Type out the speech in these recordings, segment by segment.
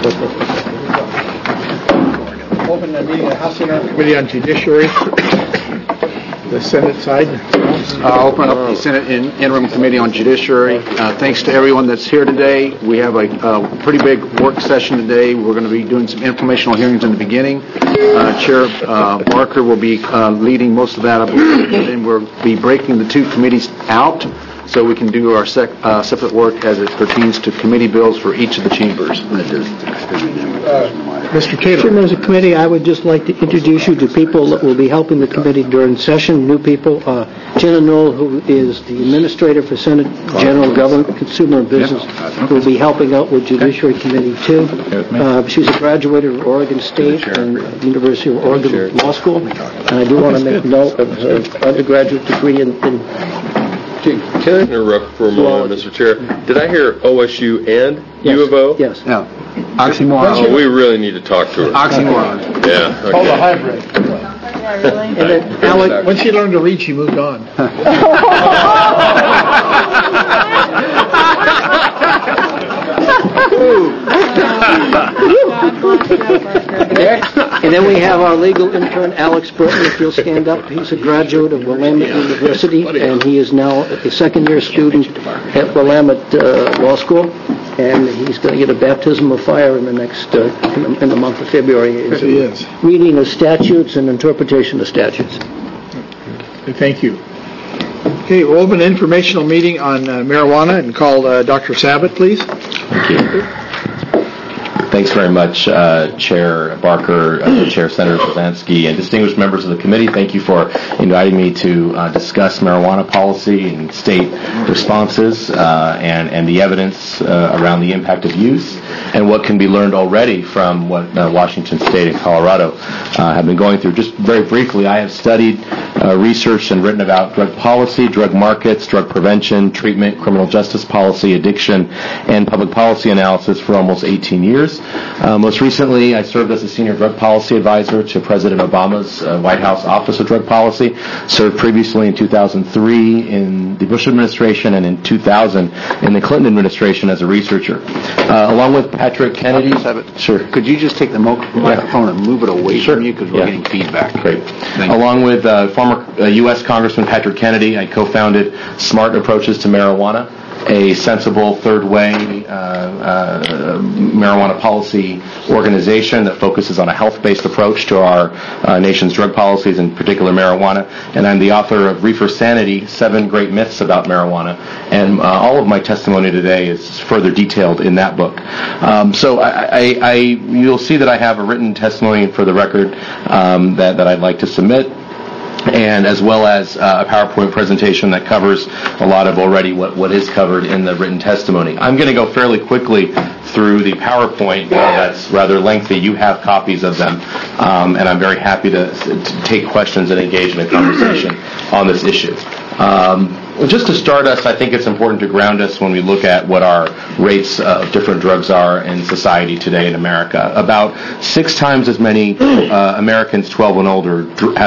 Open the meeting of the House Committee on Judiciary, the Senate side. Open up the Senate Interim Committee on Judiciary. Thanks to everyone that's here today. We have a pretty big work session today. We're going to be doing some informational hearings in the beginning. Chair Barker will be leading most of that up, and then we'll be breaking the two committees out so we can do our separate work as it pertains to committee bills for each of the chambers. Mr. Cato. Chairman of the committee, I would just like to introduce you to people that will be helping the committee during session, new people. Jenna Knoll, who is the administrator for Senate General Government, Consumer and Business, who will be helping out with Judiciary Committee too. She's a graduate of Oregon State and the University of Oregon Law School. And I do want to make note of her undergraduate degree in Can I interrupt for a moment, Mr. Chair? Did I hear OSU and U of O? Yes. Yeah. Oxymoron. Oh, we really need to talk to her. Oxymoron. Yeah. Okay. Called a hybrid. Yeah, really? And then Alec, When she learned to read, she moved on. and then we have our legal intern, Alex Burton, if you'll stand up. He's a graduate of Willamette University, and he is now a second-year student at Willamette Law School, and he's going to get a baptism of fire in the next, in the month of February. Yes, he is. Reading of statutes and interpretation of statutes. Thank you. Okay, we'll open an informational meeting on marijuana and call Dr. Sabat, please. Thank you. Thanks very much, Chair Barker, Chair Senator Brzezinski, and distinguished members of the committee. Thank you for inviting me to discuss marijuana policy and state responses and the evidence around the impact of use and what can be learned already from what Washington State and Colorado have been going through. Just very briefly, I have studied, researched, and written about drug policy, drug markets, drug prevention, treatment, criminal justice policy, addiction, and public policy analysis for almost 18 years. Most recently, I served as a senior drug policy advisor to President Obama's White House Office of Drug Policy, served previously in 2003 in the Bush administration and in 2000 in the Clinton administration as a researcher. Along with Patrick Kennedy. Sure. Could you just take the microphone and move it away from you because we're getting feedback? Great. Along with former U.S. Congressman Patrick Kennedy, I co-founded Smart Approaches to Marijuana, a sensible third way marijuana policy organization that focuses on a health-based approach to our nation's drug policies, in particular marijuana. And I'm the author of Reefer Sanity, 7 Great Myths About Marijuana. And all of my testimony today is further detailed in that book. So you'll see that I have a written testimony for the record that I'd like to submit, and as well as a PowerPoint presentation that covers a lot of already what is covered in the written testimony. I'm going to go fairly quickly through the PowerPoint that's rather lengthy. You have copies of them, and I'm very happy to take questions and engage in a conversation on this issue. Just to start us, I think it's important to ground us when we look at what our rates of different drugs are in society today in America. About 6 times as many Americans 12 and older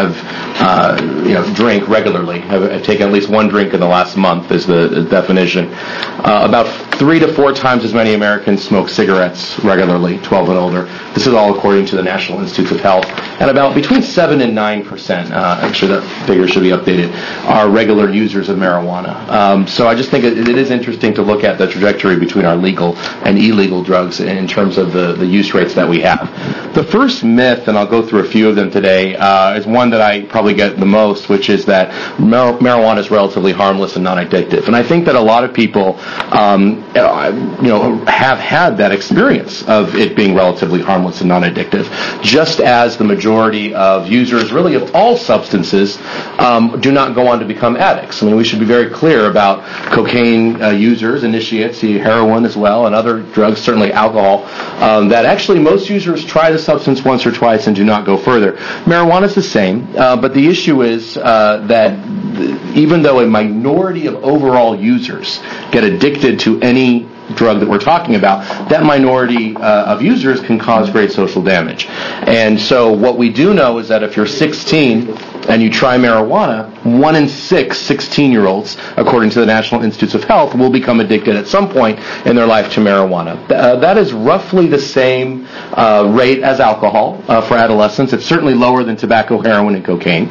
drink regularly, have taken at least one drink in the last month is the definition. About 3 to 4 times as many Americans smoke cigarettes regularly, 12 and older. This is all according to the National Institutes of Health. And about between 7 and 9%, actually that figure should be updated, are regular users of marijuana. So I just think it is interesting to look at the trajectory between our legal and illegal drugs in terms of the use rates that we have. The first myth, and I'll go through a few of them today, is one that I probably get the most, which is that marijuana is relatively harmless and non-addictive. And I think that a lot of people have had that experience of it being relatively harmless and non-addictive, just as the majority of users, really of all substances, do not go on to become addicts. I mean, we should be very clear about cocaine users, initiates, heroin as well, and other drugs, certainly alcohol, that actually most users try the substance once or twice and do not go further. Marijuana is the same, but the issue is that even though a minority of overall users get addicted to any drug that we're talking about, that minority of users can cause great social damage. And so what we do know is that if you're 16 and you try marijuana, 1 in 6 16-year-olds, according to the National Institutes of Health, will become addicted at some point in their life to marijuana. That is roughly the same rate as alcohol for adolescents. It's certainly lower than tobacco, heroin, and cocaine.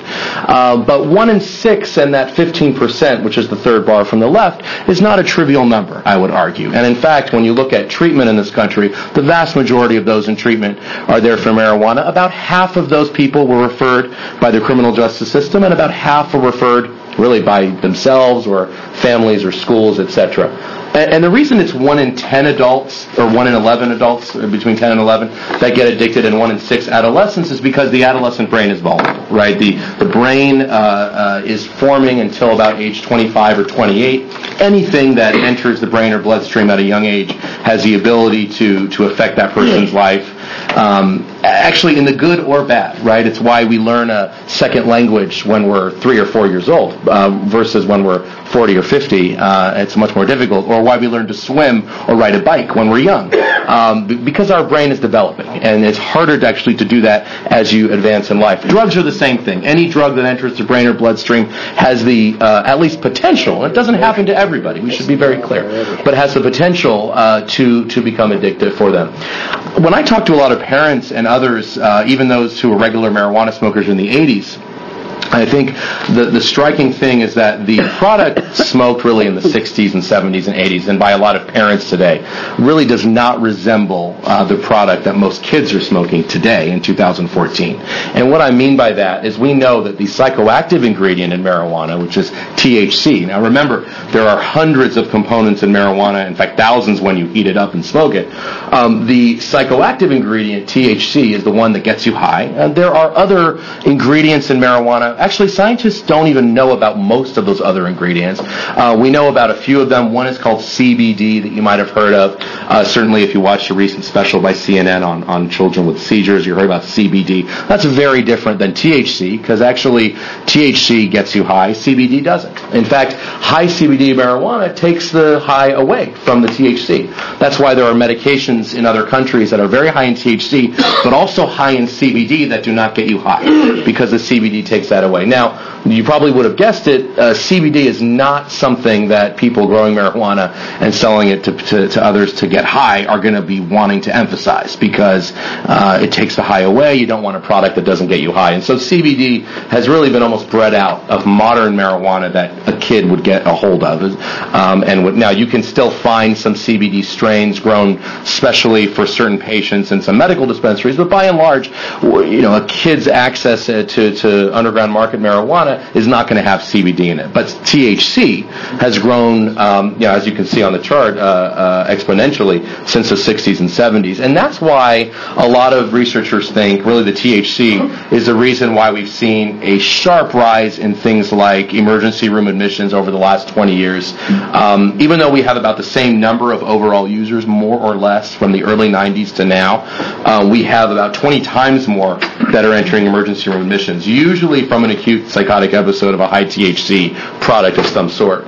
But 1 in 6 and that 15%, which is the third bar from the left, is not a trivial number, I would argue. And in fact, when you look at treatment in this country, the vast majority of those in treatment are there for marijuana. About half of those people were referred by the criminal justice system, and about half were referred really by themselves or families or schools, etc. And the reason it's 1 in 10 adults, or 1 in 11 adults, between 10 and 11, that get addicted, and 1 in 6 adolescents is because the adolescent brain is vulnerable, right? The brain is forming until about age 25 or 28. Anything that enters the brain or bloodstream at a young age has the ability to affect that person's life. Actually, in the good or bad, right? It's why we learn a second language when we're 3 or 4 years old versus when we're 40 or 50. It's much more difficult. Or why we learn to swim or ride a bike when we're young. Because our brain is developing, and it's harder to actually to do that as you advance in life. Drugs are the same thing. Any drug that enters the brain or bloodstream has the, at least potential, it doesn't happen to everybody, we should be very clear, but has the potential to become addictive for them. When I talk to a lot of parents and others, even those who were regular marijuana smokers in the 80s, I think the striking thing is that the product smoked really in the 60s and 70s and 80s, and by a lot of parents today, really does not resemble the product that most kids are smoking today in 2014. And what I mean by that is we know that the psychoactive ingredient in marijuana, which is THC, now remember, there are hundreds of components in marijuana, in fact thousands when you heat it up and smoke it. The psychoactive ingredient, THC, is the one that gets you high. And there are other ingredients in marijuana. Actually, scientists don't even know about most of those other ingredients. We know about a few of them. One is called CBD that you might have heard of. Certainly, if you watched a recent special by CNN on children with seizures, you heard about CBD. That's very different than THC, because actually THC gets you high, CBD doesn't. In fact, high CBD marijuana takes the high away from the THC. That's why there are medications in other countries that are very high in THC, but also high in CBD that do not get you high, because the CBD takes that away. Now, you probably would have guessed it, CBD is not something that people growing marijuana and selling it to others to get high are going to be wanting to emphasize, because it takes the high away. You don't want a product that doesn't get you high. And so CBD has really been almost bred out of modern marijuana that a kid would get a hold of. Now, you can still find some CBD strains grown specially for certain patients in some medical dispensaries, but by and large, a kid's access to underground market marijuana is not going to have CBD in it. But THC has grown, as you can see on the chart, exponentially since the 60s and 70s. And that's why a lot of researchers think really the THC is the reason why we've seen a sharp rise in things like emergency room admissions over the last 20 years. Even though we have about the same number of overall users, more or less, from the early 90s to now, we have about 20 times more that are entering emergency room admissions, usually from an acute psychotic episode of a high THC product of some sort.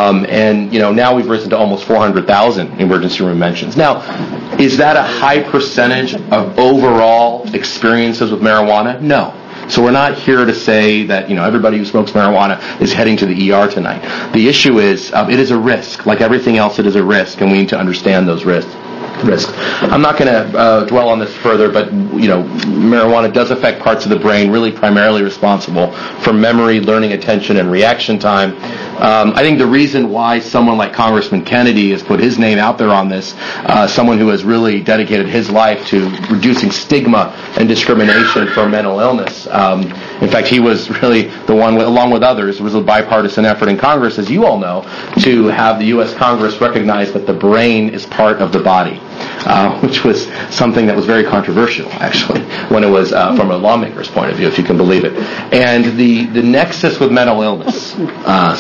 Now we've risen to almost 400,000 emergency room admissions. Now, is that a high percentage of overall experiences with marijuana? No. So we're not here to say that, everybody who smokes marijuana is heading to the ER tonight. The issue is, it is a risk. Like everything else, it is a risk, and we need to understand those risks. I'm not going to dwell on this further, but marijuana does affect parts of the brain, really primarily responsible for memory, learning, attention, and reaction time. I think the reason why someone like Congressman Kennedy has put his name out there on this, someone who has really dedicated his life to reducing stigma and discrimination for mental illness. In fact, he was really the one, along with others, it was a bipartisan effort in Congress, as you all know, to have the U.S. Congress recognize that the brain is part of the body. Which was something that was very controversial, actually, when it was from a lawmaker's point of view, if you can believe it. And the nexus with mental illness,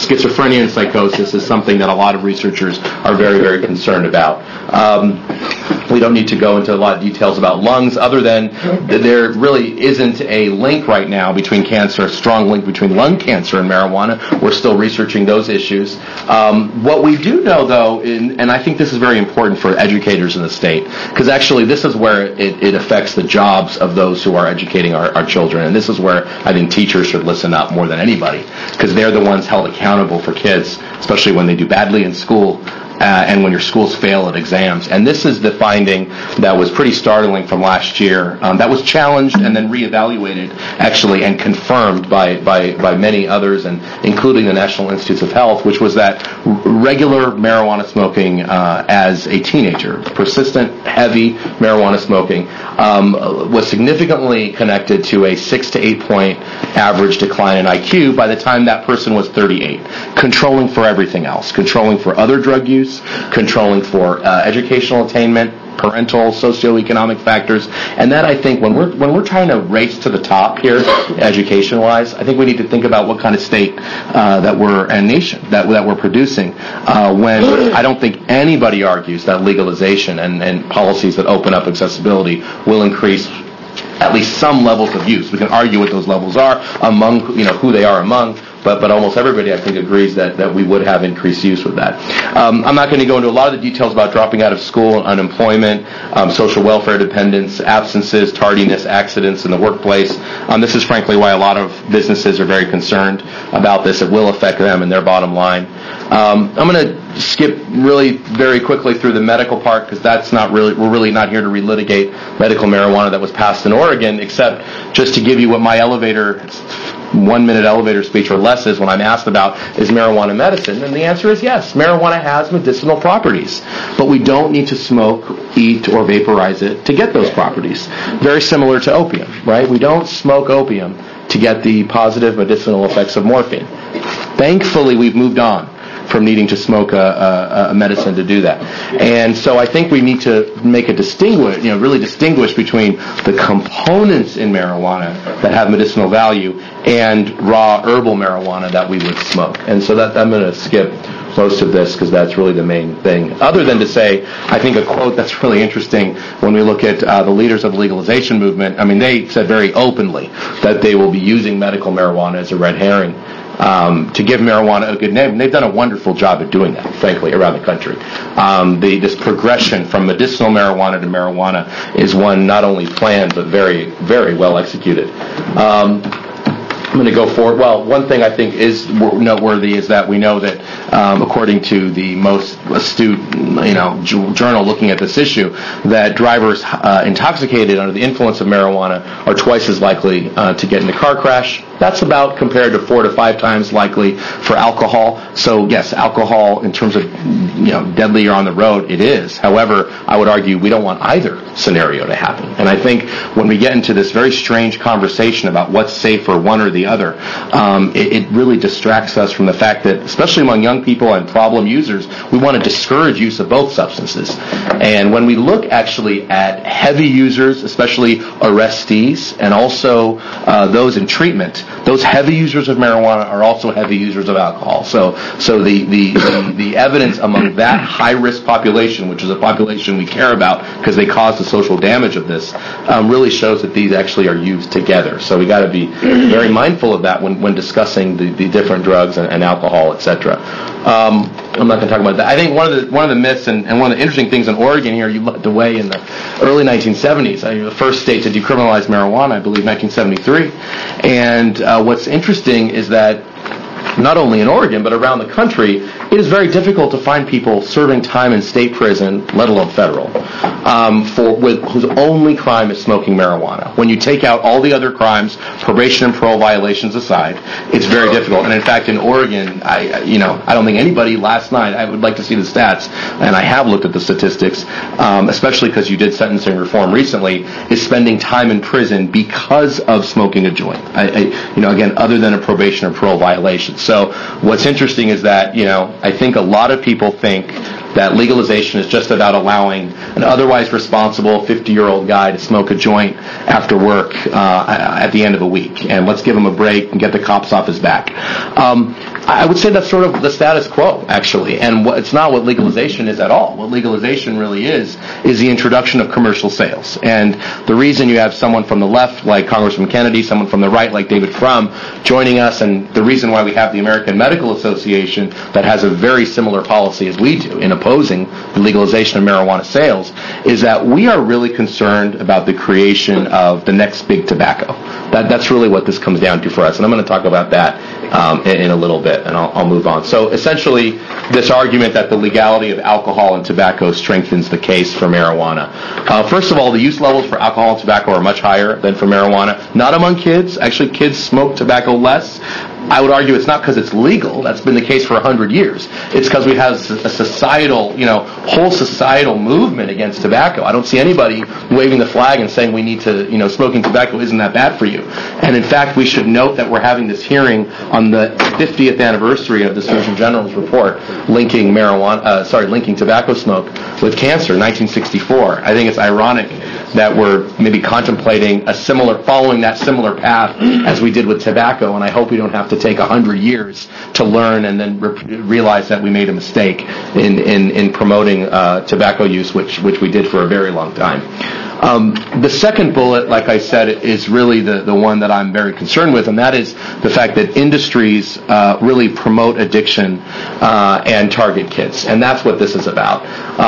schizophrenia and psychosis, is something that a lot of researchers are very, very concerned about. We don't need to go into a lot of details about lungs, other than there really isn't a link right now between cancer, a strong link between lung cancer and marijuana. We're still researching those issues. What we do know, though, and I think this is very important for educators in the state, because actually this is where it affects the jobs of those who are educating our children, and this is where I think teachers should listen up more than anybody, because they're the ones held accountable for kids, especially when they do badly in school. And when your schools fail at exams. And this is the finding that was pretty startling from last year, that was challenged and then reevaluated, actually, and confirmed by many others, and including the National Institutes of Health, which was that regular marijuana smoking as a teenager, persistent, heavy marijuana smoking, was significantly connected to a 6 to 8 point average decline in IQ by the time that person was 38, controlling for everything else, controlling for other drug use, controlling for educational attainment, parental, socioeconomic factors, and that, I think, when we're trying to race to the top here, education-wise, I think we need to think about what kind of state that we're, and nation that we're producing. When I don't think anybody argues that legalization and policies that open up accessibility will increase at least some levels of use. We can argue what those levels are among, who they are among, but almost everybody, I think, agrees that we would have increased use with that. I'm not going to go into a lot of the details about dropping out of school, unemployment, social welfare dependence, absences, tardiness, accidents in the workplace. This is frankly why a lot of businesses are very concerned about this. It will affect them and their bottom line. I'm going to skip really very quickly through the medical part, because that's not really, we're really not here to relitigate medical marijuana that was passed in Oregon, except just to give you what my 1-minute elevator speech or less is when I'm asked about, is marijuana medicine? And the answer is yes. Marijuana has medicinal properties, but we don't need to smoke, eat, or vaporize it to get those properties. Very similar to opium, right? We don't smoke opium to get the positive medicinal effects of morphine. Thankfully, we've moved on from needing to smoke a medicine to do that. And so I think we need to make a really distinguish between the components in marijuana that have medicinal value and raw herbal marijuana that we would smoke. And so that I'm going to skip most of this, because that's really the main thing. Other than to say, I think a quote that's really interesting when we look at the leaders of the legalization movement, I mean, they said very openly that they will be using medical marijuana as a red herring to give marijuana a good name. And they've done a wonderful job at doing that, frankly, around the country. This progression from medicinal marijuana to marijuana is one not only planned, but very, very well executed. I'm going to go forward. Well, one thing I think is noteworthy is that we know that, according to the most astute, journal looking at this issue, that drivers intoxicated under the influence of marijuana are twice as likely to get in a car crash. That's about compared to 4 to 5 times likely for alcohol. So yes, alcohol, in terms of deadlier on the road, it is. However, I would argue we don't want either scenario to happen. And I think when we get into this very strange conversation about what's safer, one or the other, it really distracts us from the fact that, especially among young people and problem users, we want to discourage use of both substances. And when we look actually at heavy users, especially arrestees, and also those in treatment, those heavy users of marijuana are also heavy users of alcohol. So the evidence among that high-risk population, which is a population we care about because they cause the social damage of this, really shows that these actually are used together. So we got to be very mindful of that when discussing the different drugs and alcohol, etc. I'm not going to talk about that. I think one of the myths and one of the interesting things in Oregon here, you looked away in the early 1970s. The first state to decriminalize marijuana, I believe, 1973. And what's interesting is that not only in Oregon, but around the country, it is very difficult to find people serving time in state prison, let alone federal, whose only crime is smoking marijuana. When you take out all the other crimes, probation and parole violations aside, it's very difficult. And in fact, in Oregon, I don't think anybody last night, I would like to see the stats, and I have looked at the statistics, especially because you did sentencing reform recently, is spending time in prison because of smoking a joint. Again, other than a probation or parole violation. So what's interesting is that, I think a lot of people think that legalization is just about allowing an otherwise responsible 50-year-old guy to smoke a joint after work work at the end of a week, and let's give him a break and get the cops off his back. I would say that's sort of the status quo, actually, and it's not what legalization is at all. What legalization really is the introduction of commercial sales. And the reason you have someone from the left, like Congressman Kennedy, someone from the right, like David Frum, joining us, and the reason why we have the American Medical Association that has a very similar policy as we do in opposing the legalization of marijuana sales, is that we are really concerned about the creation of the next big tobacco. That's really what this comes down to for us, and I'm going to talk about that in a little bit, and I'll move on. So essentially, this argument that the legality of alcohol and tobacco strengthens the case for marijuana. First of all, the use levels for alcohol and tobacco are much higher than for marijuana. Not among kids. Actually, kids smoke tobacco less. I would argue it's not because it's legal. That's been the case for 100 years. It's because we have a societal, whole societal movement against tobacco. I don't see anybody waving the flag and saying we need to, smoking tobacco isn't that bad for you. And in fact, we should note that we're having this hearing on the 50th anniversary of the Surgeon General's report linking linking tobacco smoke with cancer, 1964. I think it's ironic that we're maybe contemplating following that similar path as we did with tobacco, and I hope we don't have to take 100 years to learn and then realize that we made a mistake in promoting tobacco use, which we did for a very long time. The second bullet, like I said, is really the one that I'm very concerned with, and that is the fact that industries really promote addiction and target kids, and that's what this is about.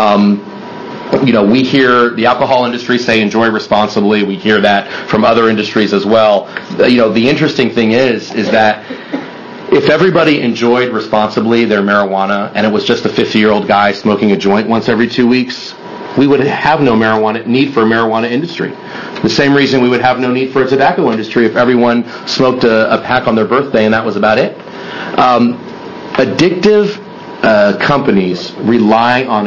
We hear the alcohol industry say enjoy responsibly. We hear that from other industries as well. The interesting thing is that if everybody enjoyed responsibly their marijuana and it was just a 50-year-old guy smoking a joint once every 2 weeks, we would have no need for a marijuana industry. The same reason we would have no need for a tobacco industry if everyone smoked a pack on their birthday and that was about it. Addictive companies rely on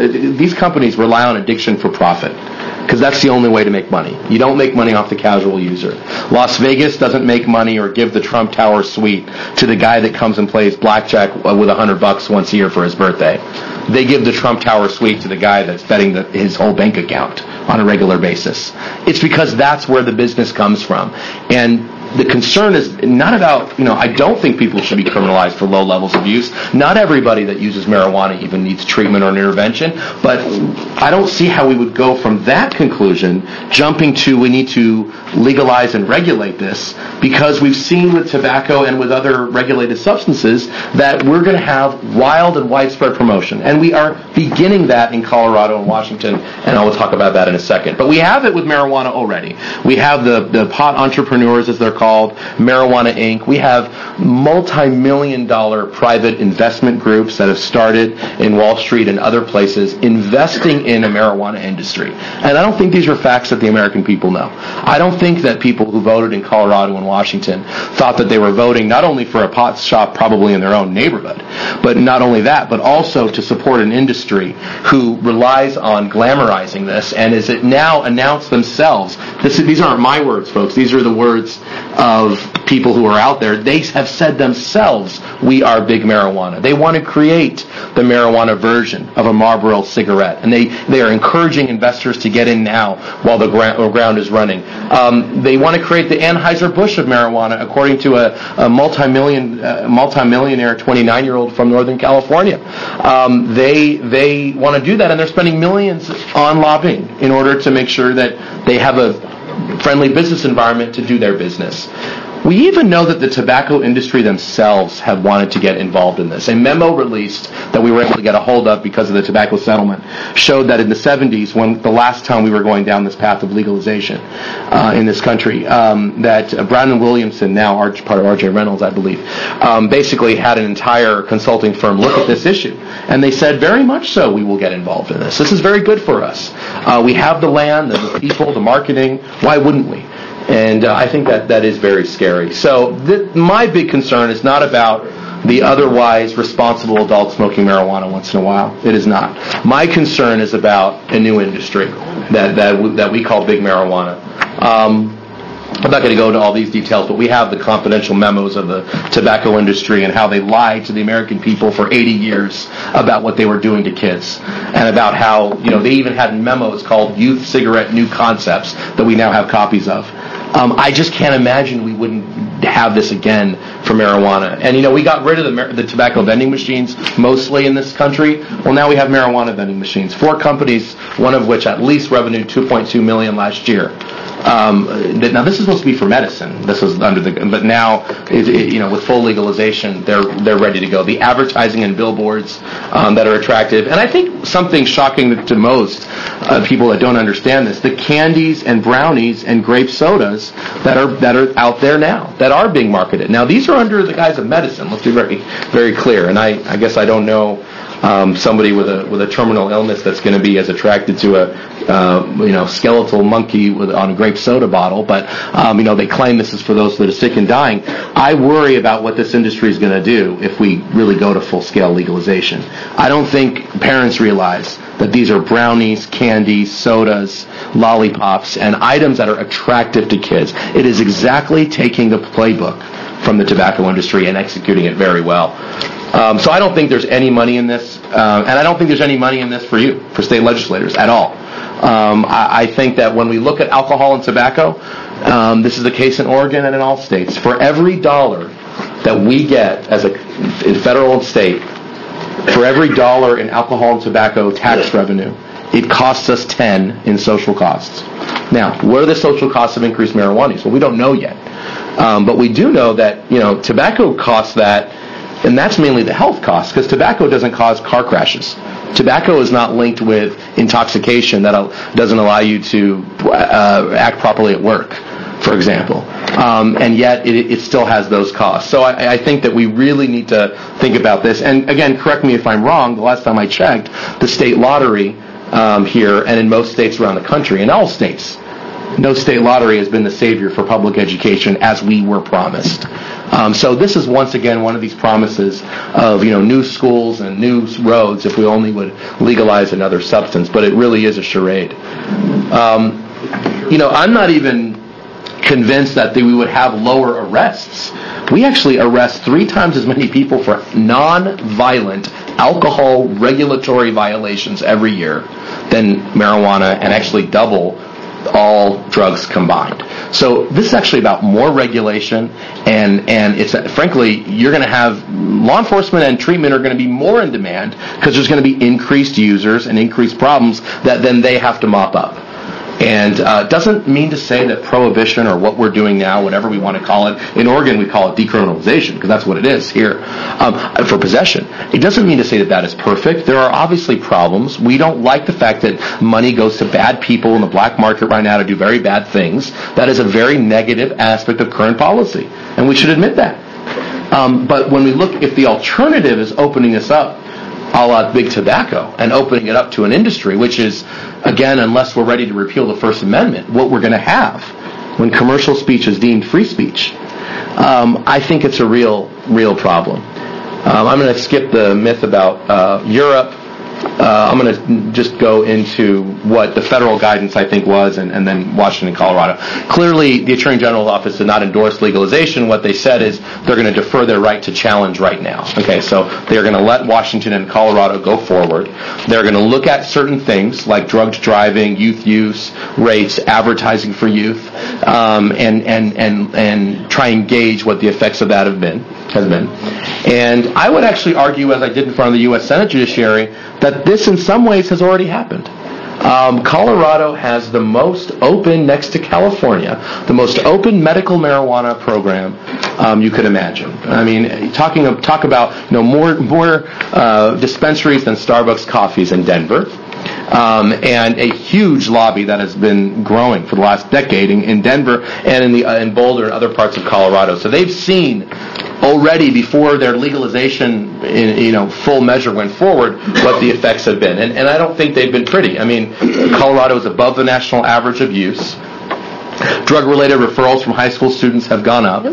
addiction for profit, because that's the only way to make money. You don't make money off the casual user. Las Vegas doesn't make money or give the Trump Tower suite to the guy that comes and plays blackjack with $100 once a year for his birthday. They give the Trump Tower suite to the guy that's betting his whole bank account on a regular basis. It's because that's where the business comes from. And the concern is not about, I don't think people should be criminalized for low levels of use. Not everybody that uses marijuana even needs treatment or an intervention, but I don't see how we would go from that conclusion jumping to we need to legalize and regulate this, because we've seen with tobacco and with other regulated substances that we're going to have wild and widespread promotion. And we are beginning that in Colorado and Washington, and I will talk about that in a second. But we have it with marijuana already. We have the pot entrepreneurs, as they're called, Marijuana Inc. We have multi-million-dollar private investment groups that have started in Wall Street and other places investing in a marijuana industry. And I don't think these are facts that the American people know. I don't think that people who voted in Colorado and Washington thought that they were voting not only for a pot shop probably in their own neighborhood, but not only that, but also to support an industry who relies on glamorizing this and is it now announced themselves. These aren't my words, folks. These are the words of people who are out there. They have said themselves, we are big marijuana. They want to create the marijuana version of a Marlboro cigarette, and they are encouraging investors to get in now while the ground is running. They want to create the Anheuser-Busch of marijuana, according to a multi-millionaire 29-year-old from Northern California. They want to do that, and they're spending millions on lobbying in order to make sure that they have a friendly business environment to do their business. We even know that the tobacco industry themselves have wanted to get involved in this. A memo released that we were able to get a hold of because of the tobacco settlement showed that in the 70s, when the last time we were going down this path of legalization in this country, that Brown & Williamson, now part of R.J. Reynolds, I believe, basically had an entire consulting firm look at this issue. And they said, very much so, we will get involved in this. This is very good for us. We have the land, the people, the marketing. Why wouldn't we? And I think that is very scary. So my big concern is not about the otherwise responsible adult smoking marijuana once in a while. It is not. My concern is about a new industry that we call big marijuana. I'm not going to go into all these details, but we have the confidential memos of the tobacco industry and how they lied to the American people for 80 years about what they were doing to kids, and about how they even had memos called Youth Cigarette New Concepts that we now have copies of. I just can't imagine we wouldn't have this again for marijuana. And, we got rid of the tobacco vending machines mostly in this country. Well, now we have marijuana vending machines. 4 companies, one of which at least revenued $2.2 million last year. Now, this is supposed to be for medicine. This was but now, with full legalization, they're ready to go. The advertising and billboards that are attractive. And I think something shocking to most people that don't understand this, the candies and brownies and grape sodas that are out there now, that are being marketed. Now, these are under the guise of medicine. Let's be very, very clear. And I guess I don't know somebody with a terminal illness that's going to be as attracted to a skeletal monkey on a grape soda bottle, but they claim this is for those that are sick and dying. I worry about what this industry is going to do if we really go to full-scale legalization. I don't think parents realize that these are brownies, candies, sodas, lollipops, and items that are attractive to kids. It is exactly taking the playbook from the tobacco industry and executing it very well. So I don't think there's any money in this, and I don't think there's any money in this for state legislators at all. I think that when we look at alcohol and tobacco, this is the case in Oregon and in all states. For every dollar that we get in federal and state, for every dollar in alcohol and tobacco tax revenue, it costs us 10 in social costs. Now, what are the social costs of increased marijuana use? Well, we don't know yet. But we do know that, tobacco costs that, and that's mainly the health costs, because tobacco doesn't cause car crashes. Tobacco is not linked with intoxication that doesn't allow you to act properly at work, for example. And yet it still has those costs. So I think that we really need to think about this. And again, correct me if I'm wrong, the last time I checked, the state lottery here and in most states around the country, in all states, no state lottery has been the savior for public education as we were promised. So this is once again one of these promises of new schools and new roads if we only would legalize another substance, but it really is a charade. I'm not even convinced that we would have lower arrests. We actually arrest 3 times as many people for non-violent alcohol regulatory violations every year than marijuana, and actually double all drugs combined. So this is actually about more regulation, and it's frankly, you're going to have law enforcement and treatment are going to be more in demand because there's going to be increased users and increased problems that then they have to mop up. And it doesn't mean to say that prohibition or what we're doing now, whatever we want to call it, in Oregon we call it decriminalization, because that's what it is here, for possession. It doesn't mean to say that that is perfect. There are obviously problems. We don't like the fact that money goes to bad people in the black market right now to do very bad things. That is a very negative aspect of current policy, and we should admit that. But when we look, if the alternative is opening us up, a la big tobacco, and opening it up to an industry, which is, again, unless we're ready to repeal the First Amendment, what we're going to have when commercial speech is deemed free speech, I think it's a real problem. I'm going to skip the myth about Europe. I'm going to just go into what the federal guidance, I think, was, and then Washington and Colorado. Clearly, the Attorney General's office did not endorse legalization. What they said is they're going to defer their right to challenge right now. Okay, so they're going to let Washington and Colorado go forward. They're going to look at certain things like drugs driving, youth use rates, advertising for youth, and try and gauge what the effects of that has been. And I would actually argue, as I did in front of the U.S. Senate Judiciary, that this in some ways has already happened. Colorado has the most open, next to California, the most open medical marijuana program you could imagine. I mean, talk about more dispensaries than Starbucks coffees in Denver. And a huge lobby that has been growing for the last decade in Denver and in Boulder and other parts of Colorado. So they've seen already, before their legalization in full measure went forward, what the effects have been. And I don't think they've been pretty. I mean, Colorado is above the national average of use. Drug-related referrals from high school students have gone up.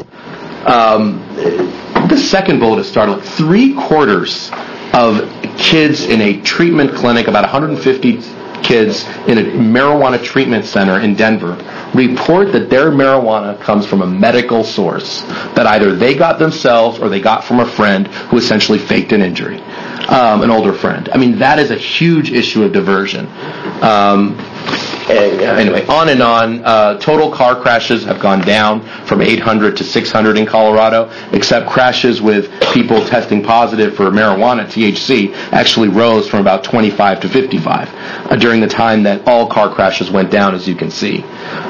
The second bullet is startling. 3/4 of kids in a treatment clinic, about 150 kids in a marijuana treatment center in Denver, report that their marijuana comes from a medical source that either they got themselves or they got from a friend who essentially faked an injury, an older friend. I mean, that is a huge issue of diversion. Anyway, on and on. Total car crashes have gone down from 800 to 600 in Colorado, except crashes with people testing positive for marijuana, THC, actually rose from about 25 to 55 during the time that all car crashes went down, as you can see.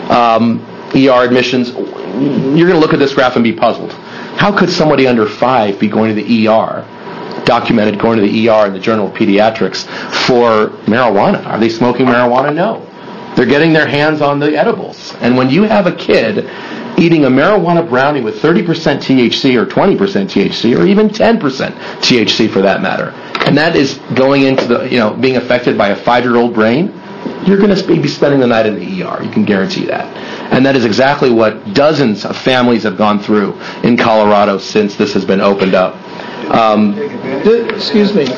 ER admissions, you're going to look at this graph and be puzzled. How could somebody under 5 be going to the ER, documented going to the ER in the Journal of Pediatrics for marijuana? Are they smoking marijuana? No. They're getting their hands on the edibles. And when you have a kid eating a marijuana brownie with 30% THC or 20% THC or even 10% THC for that matter, and that is going into the, being affected by a 5-year-old brain, you're going to be spending the night in the ER. You can guarantee that. And that is exactly what dozens of families have gone through in Colorado since this has been opened up. Excuse me.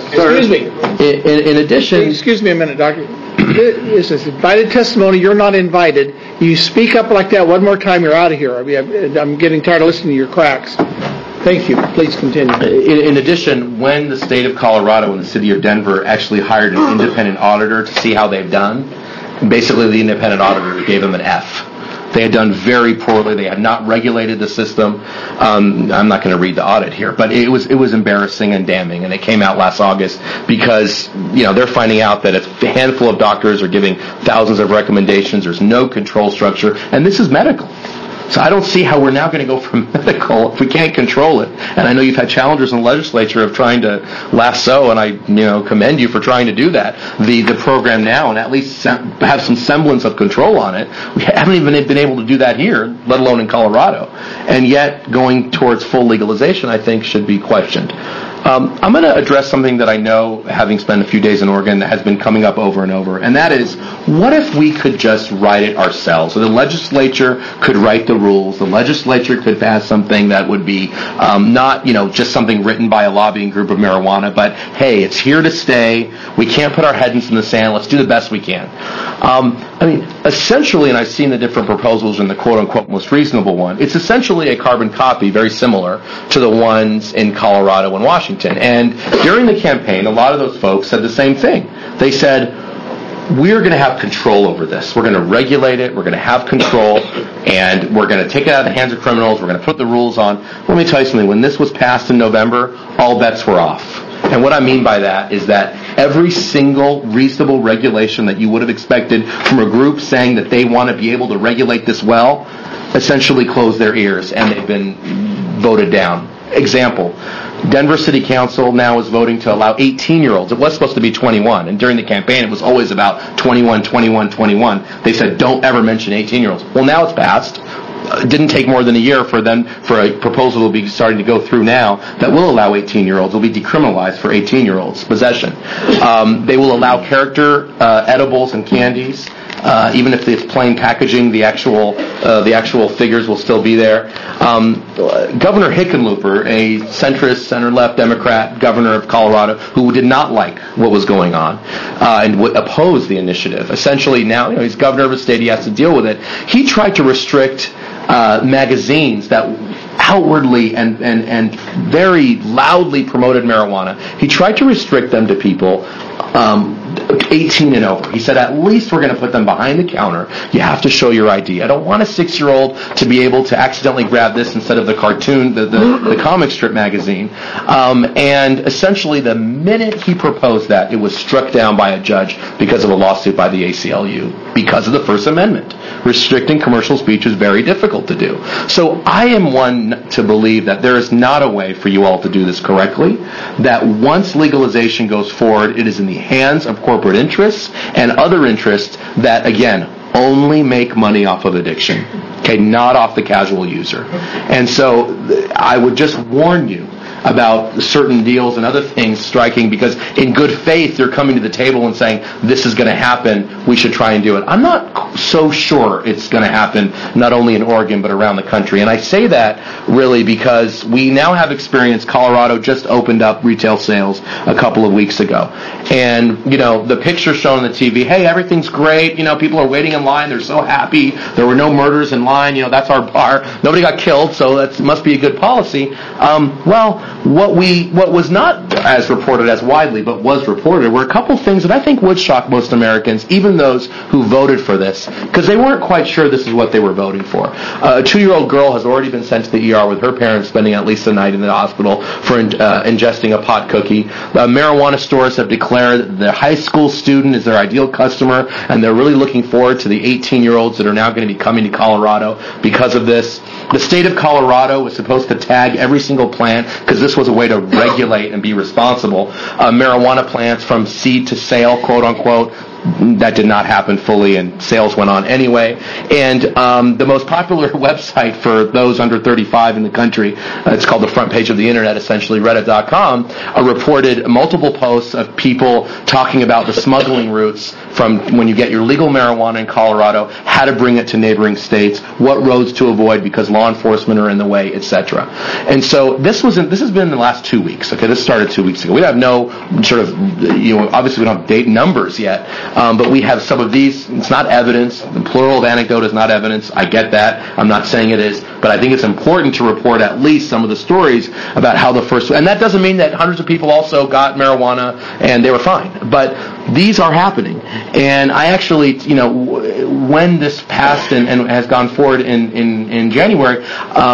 In addition... Excuse me a minute, Doctor. This is invited testimony. You're not invited. You speak up like that one more time, you're out of here. I mean, I'm getting tired of listening to your cracks. Thank you. Please continue. In addition, when the state of Colorado and the city of Denver actually hired an independent auditor to see how they've done, basically the independent auditor gave them an F. They had done very poorly. They had not regulated the system. I'm not going to read the audit here, but it was embarrassing and damning, and it came out last August because they're finding out that a handful of doctors are giving thousands of recommendations. There's no control structure, and this is medical. So I don't see how we're now going to go from medical if we can't control it. And I know you've had challenges in the legislature of trying to lasso, and I commend you for trying to do that, the program now, and at least have some semblance of control on it. We haven't even been able to do that here, let alone in Colorado. And yet going towards full legalization, I think, should be questioned. I'm going to address something that I know, having spent a few days in Oregon, that has been coming up over and over, and that is, what if we could just write it ourselves? So the legislature could write the rules. The legislature could pass something that would be not, just something written by a lobbying group of marijuana, but, hey, it's here to stay. We can't put our heads in the sand. Let's do the best we can. Essentially, and I've seen the different proposals in the quote-unquote most reasonable one, it's essentially a carbon copy, very similar to the ones in Colorado and Washington. And during the campaign, a lot of those folks said the same thing. They said, we're going to have control over this. We're going to regulate it. We're going to have control. And we're going to take it out of the hands of criminals. We're going to put the rules on. Let me tell you something. When this was passed in November, all bets were off. And what I mean by that is that every single reasonable regulation that you would have expected from a group saying that they want to be able to regulate this well, essentially closed their ears, and they've been voted down. Example, Denver City Council now is voting to allow 18-year-olds. It was supposed to be 21, and during the campaign it was always about 21, 21, 21. They said, don't ever mention 18-year-olds. Well, now it's passed. It didn't take more than a year for a proposal to be starting to go through now that will allow 18-year-olds. Will be decriminalized for 18-year-olds possession. They will allow character edibles and candies. Even if it's plain packaging, the actual figures will still be there. Governor Hickenlooper, a centrist, center-left Democrat governor of Colorado, who did not like what was going on and would oppose the initiative. Essentially, now he's governor of a state; he has to deal with it. He tried to restrict magazines that outwardly and very loudly promoted marijuana. He tried to restrict them to people 18 and over. He said, at least we're going to put them behind the counter. You have to show your ID. I don't want a 6-year-old to be able to accidentally grab this instead of the cartoon, the comic strip magazine. And essentially, the minute he proposed that, it was struck down by a judge because of a lawsuit by the ACLU, because of the First Amendment. Restricting commercial speech is very difficult to do. So I am one to believe that there is not a way for you all to do this correctly, that once legalization goes forward, it is in the hands of corporate interests and other interests that, again, only make money off of addiction, okay, not off the casual user. And so I would just warn you about certain deals and other things striking, because in good faith they're coming to the table and saying, this is going to happen, we should try and do it. I'm not so sure it's going to happen, not only in Oregon but around the country. And I say that really because we now have experience. Colorado just opened up retail sales a couple of weeks ago. And, the picture shown on the TV, hey, everything's great, people are waiting in line, they're so happy, there were no murders in line, that's our bar, nobody got killed, so that must be a good policy. Well, what was not as reported as widely, but was reported, were a couple things that I think would shock most Americans, even those who voted for this, because they weren't quite sure this is what they were voting for. A 2-year-old girl has already been sent to the ER with her parents spending at least a night in the hospital for ingesting a pot cookie. Marijuana stores have declared that the high school student is their ideal customer, and they're really looking forward to the 18-year-olds that are now going to be coming to Colorado because of this. The state of Colorado was supposed to tag every single plant, because this was a way to regulate and be responsible. Marijuana plants from seed to sale, quote unquote. That did not happen fully, and sales went on anyway. And the most popular website for those under 35 in the country, it's called the front page of the internet, essentially, Reddit.com, reported multiple posts of people talking about the smuggling routes from when you get your legal marijuana in Colorado, how to bring it to neighboring states, what roads to avoid because law enforcement are in the way, etc. And so this has been in the last 2 weeks. Okay, this started 2 weeks ago. We have no sort of, obviously we don't have date numbers yet. But we have some of these. It's not evidence. The plural of anecdote is not evidence. I get that. I'm not saying it is. But I think it's important to report at least some of the stories about how the first... And that doesn't mean that hundreds of people also got marijuana and they were fine. But these are happening. And I actually, when this passed and has gone forward in January...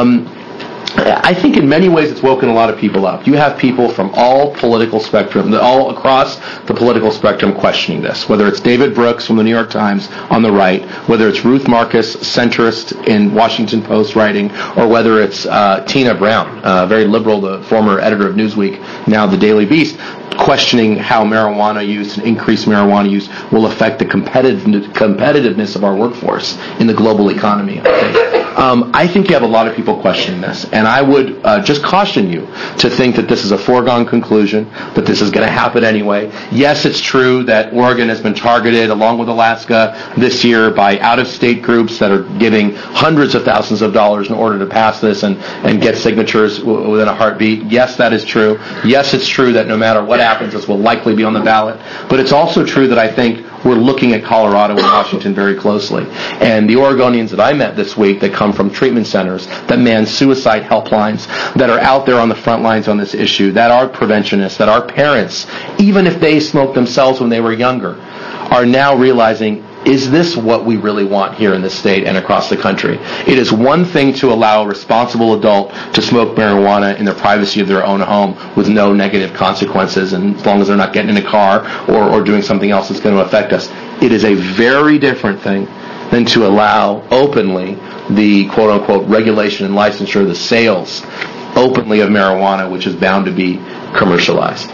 I think in many ways it's woken a lot of people up. You have people from all political spectrum, all across the political spectrum questioning this, whether it's David Brooks from the New York Times on the right, whether it's Ruth Marcus, centrist in Washington Post writing, or whether it's Tina Brown, very liberal, the former editor of Newsweek, now the Daily Beast, questioning how marijuana use and increased marijuana use will affect the competitiveness of our workforce in the global economy. I think you have a lot of people questioning this, and I would just caution you to think that this is a foregone conclusion, that this is going to happen anyway. Yes, it's true that Oregon has been targeted, along with Alaska, this year by out-of-state groups that are giving hundreds of thousands of dollars in order to pass this and get signatures within a heartbeat. Yes, that is true. Yes, it's true that no matter what happens, this will likely be on the ballot. But it's also true that I think we're looking at Colorado and Washington very closely. And the Oregonians that I met this week that come from treatment centers, that man suicide helplines, that are out there on the front lines on this issue, that are preventionists, that are parents, even if they smoked themselves when they were younger, are now realizing, is this what we really want here in this state and across the country? It is one thing to allow a responsible adult to smoke marijuana in the privacy of their own home with no negative consequences, and as long as they're not getting in a car or doing something else that's going to affect us. It is a very different thing than to allow openly the quote-unquote regulation and licensure, the sales openly of marijuana, which is bound to be commercialized.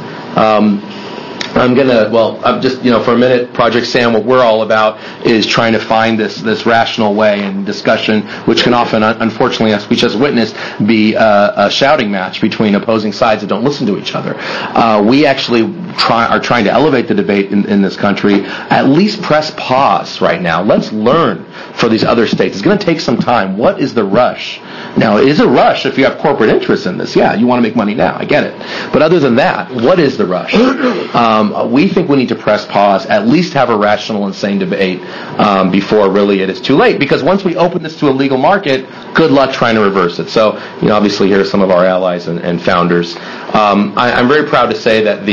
I'm just, for a minute, Project SAM, what we're all about is trying to find this rational way in discussion, which can often, unfortunately, as we just witnessed, be a shouting match between opposing sides that don't listen to each other. We actually are trying to elevate the debate in this country, at least press pause right now. Let's learn for these other states. It's going to take some time. What is the rush? Now, it is a rush if you have corporate interests in this. Yeah, you want to make money now. I get it. But other than that, what is the rush? We think we need to press pause, at least have a rational and sane debate before really it is too late. Because once we open this to a legal market, good luck trying to reverse it. So, obviously here are some of our allies and founders. I'm very proud to say that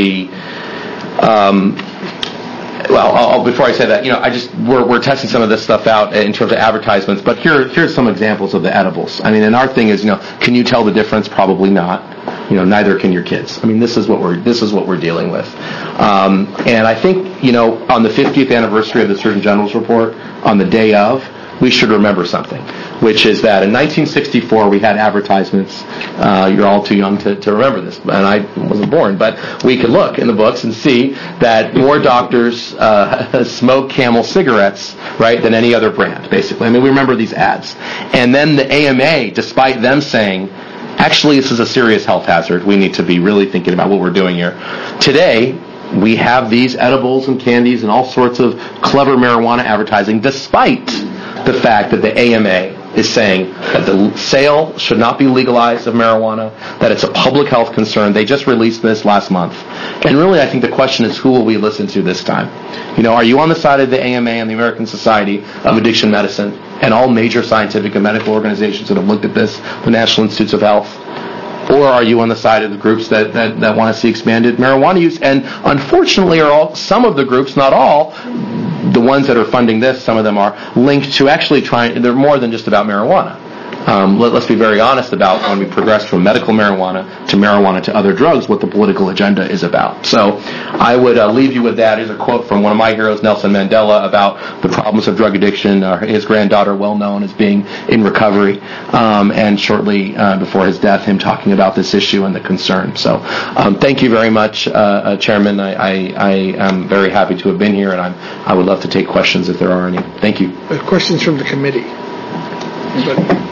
before I say that, we're testing some of this stuff out in terms of advertisements, but here's some examples of the edibles. And our thing is, can you tell the difference? Probably not. Neither can your kids. This is what we're dealing with. And I think, on the 50th anniversary of the Surgeon General's report, on the day of, we should remember something, which is that in 1964 we had advertisements. You're all too young to remember this, and I wasn't born, but we could look in the books and see that more doctors smoke Camel cigarettes, right, than any other brand, basically. We remember these ads. And then the AMA, despite them saying, actually this is a serious health hazard, we need to be really thinking about what we're doing here. Today, we have these edibles and candies and all sorts of clever marijuana advertising, despite the fact that the AMA is saying that the sale should not be legalized of marijuana, that it's a public health concern. They just released this last month. And really, I think the question is, who will we listen to this time? Are you on the side of the AMA and the American Society of Addiction Medicine and all major scientific and medical organizations that have looked at this, the National Institutes of Health? or are you on the side of the groups that want to see expanded marijuana use? And unfortunately, some of the groups, not all, the ones that are funding this, some of them are linked to actually they're more than just about marijuana. Let's be very honest about when we progress from medical marijuana to other drugs, what the political agenda is about. So I would leave you with that. Here's a quote from one of my heroes, Nelson Mandela, about the problems of drug addiction. His granddaughter, well known as being in recovery, and shortly before his death, him talking about this issue and the concern. So thank you very much, Chairman. I am very happy to have been here, and I would love to take questions if there are any. Thank you. Questions from the committee? Anybody?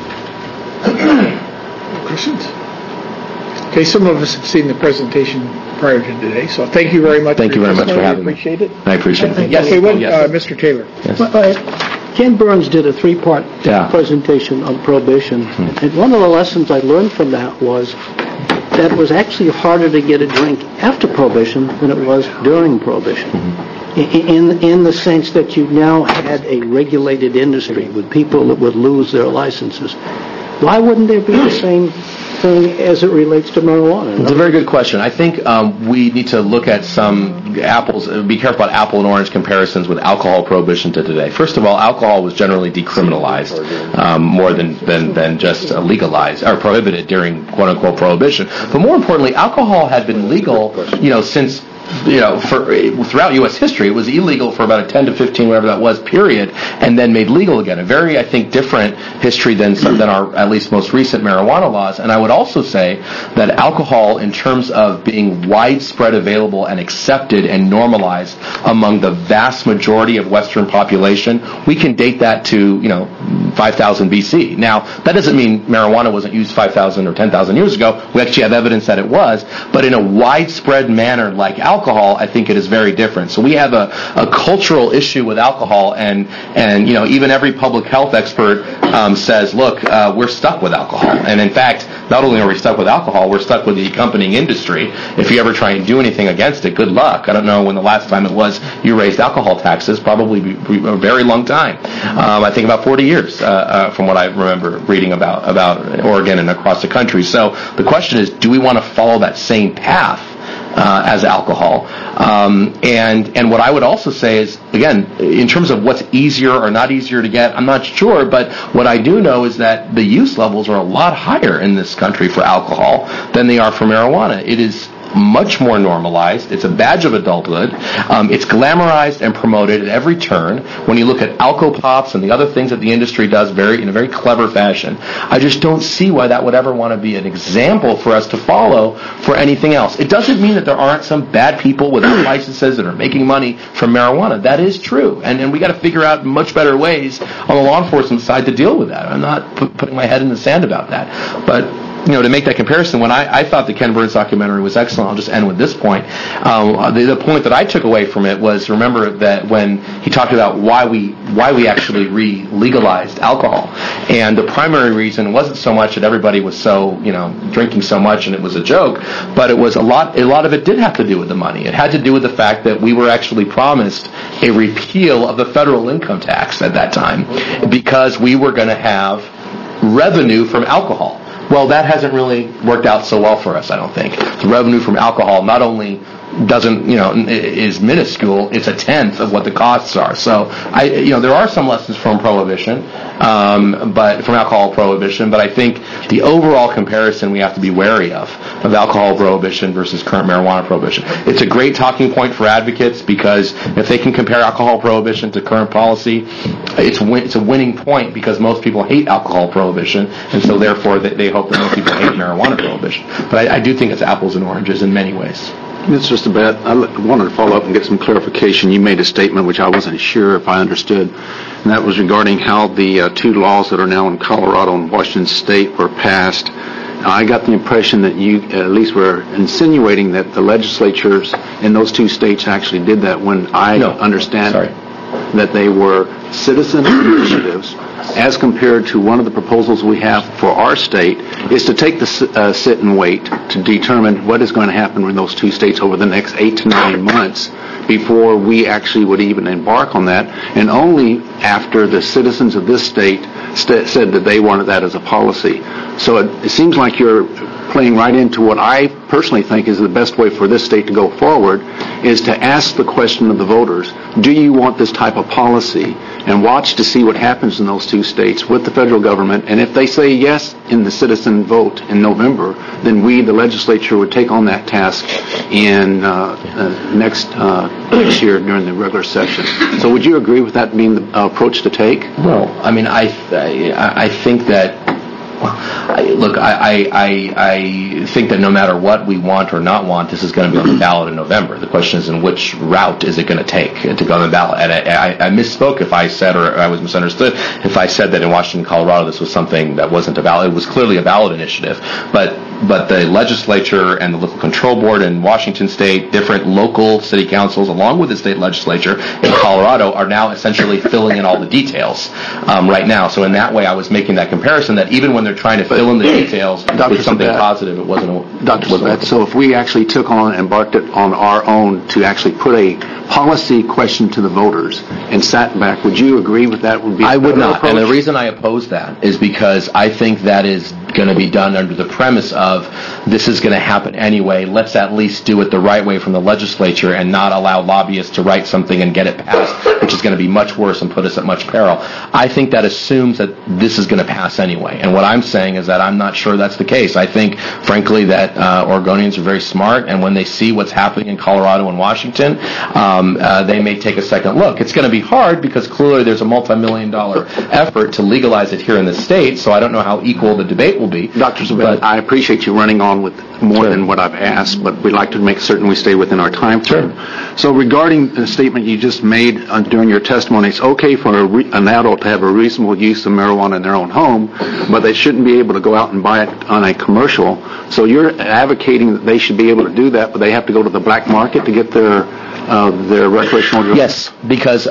Questions? Okay, some of us have seen the presentation prior to today, so thank you very much. Thank you very much for having me. Appreciate it. I appreciate it. Yes. Okay, Mr. Taylor. Yes. Ken Burns did a three-part presentation on prohibition, and one of the lessons I learned from that was that it was actually harder to get a drink after prohibition than it was during prohibition. In the sense that you now had a regulated industry with people that would lose their licenses. Why wouldn't there be the same thing as it relates to marijuana? It's a very good question. I think we need to look at some be careful about apple and orange comparisons with alcohol prohibition to today. First of all, alcohol was generally decriminalized more than just legalized or prohibited during quote-unquote prohibition. But more importantly, alcohol had been legal, since throughout U.S. history. It was illegal for about a 10 to 15, whatever that was, period, and then made legal again. A very, I think, different history than our at least most recent marijuana laws. And I would also say that alcohol, in terms of being widespread available and accepted and normalized among the vast majority of Western population, we can date that to 5,000 BC. Now, that doesn't mean marijuana wasn't used 5,000 or 10,000 years ago. We actually have evidence that it was, but in a widespread manner like alcohol, I think it is very different. So we have a cultural issue with alcohol, and even every public health expert says, look, we're stuck with alcohol. And in fact, not only are we stuck with alcohol, we're stuck with the accompanying industry. If you ever try and do anything against it, good luck. I don't know when the last time it was you raised alcohol taxes, probably a very long time. I think about 40 years from what I remember reading about Oregon and across the country. So the question is, do we want to follow that same path as alcohol? And what I would also say is, again, in terms of what's easier or not easier to get, I'm not sure, but what I do know is that the use levels are a lot higher in this country for alcohol than they are for marijuana. It is much more normalized. It's a badge of adulthood. It's glamorized and promoted at every turn. When you look at Alco-Pops and the other things that the industry does in a very clever fashion, I just don't see why that would ever want to be an example for us to follow for anything else. It doesn't mean that there aren't some bad people with licenses that are making money from marijuana. That is true. And we got to figure out much better ways on the law enforcement side to deal with that. I'm not putting my head in the sand about that. But to make that comparison, when I thought the Ken Burns documentary was excellent, I'll just end with this point. The point that I took away from it was, remember that when he talked about why we actually legalized alcohol, and the primary reason wasn't so much that everybody was so drinking so much and it was a joke, but it was a lot of it did have to do with the money. It had to do with the fact that we were actually promised a repeal of the federal income tax at that time because we were going to have revenue from alcohol. Well, that hasn't really worked out so well for us, I don't think. The revenue from alcohol not only is minuscule, it's a tenth of what the costs are. So, there are some lessons from prohibition, but from alcohol prohibition, but I think the overall comparison we have to be wary of alcohol prohibition versus current marijuana prohibition. It's a great talking point for advocates because if they can compare alcohol prohibition to current policy, it's a winning point because most people hate alcohol prohibition, and so therefore they hope that most people hate marijuana prohibition. But I do think it's apples and oranges in many ways. Mr. Bett, I wanted to follow up and get some clarification. You made a statement which I wasn't sure if I understood, and that was regarding how the two laws that are now in Colorado and Washington State were passed. I got the impression that you at least were insinuating that the legislatures in those two states actually did that when I understand that they were citizen initiatives as compared to one of the proposals we have for our state is to take the sit and wait to determine what is going to happen in those two states over the next 8 to 9 months before we actually would even embark on that, and only after the citizens of this state said that they wanted that as a policy. So it seems like you're playing right into what I personally think is the best way for this state to go forward, is to ask the question of the voters, do you want this type of policy? And watch to see what happens in those two states with the federal government. And if they say yes in the citizen vote in November, then we, the legislature, would take on that task in next year during the regular session. So would you agree with that being the approach to take? Well, I mean, I think that, look, I think that no matter what we want or not want, this is going to be on the ballot in November. The question is, in which route is it going to take to go on the ballot? And I misspoke if I said, or I was misunderstood, if I said that in Washington, Colorado, this was something that wasn't a ballot. It was clearly a ballot initiative. But the legislature and the local control board in Washington State, different local city councils, along with the state legislature in Colorado, are now essentially filling in all the details right now. So in that way, I was making that comparison that even when they're trying to fill in the details with something positive, it wasn't. Dr. Sabat, so if we actually took on and embarked it on our own to actually put a policy question to the voters and sat back, would you agree with that? I would not. Approach? And the reason I oppose that is because I think that is going to be done under the premise of this is going to happen anyway. Let's at least do it the right way from the legislature and not allow lobbyists to write something and get it passed, which is going to be much worse and put us at much peril. I think that assumes that this is going to pass anyway. And what I'm saying is that I'm not sure that's the case. I think, frankly, that Oregonians are very smart, and when they see what's happening in Colorado and Washington, they may take a second look. It's going to be hard because clearly there's a multi-million-dollar effort to legalize it here in the state, so I don't know how equal the debate will be. Dr. Sabat, I appreciate you running on with more than what I've asked, but we'd like to make certain we stay within our time frame. Sure. So regarding the statement you just made during your testimony, it's okay for an adult to have a reasonable use of marijuana in their own home, but they shouldn't be able to go out and buy it on a commercial. So you're advocating that they should be able to do that, but they have to go to the black market to get their recreational drugs? Yes, because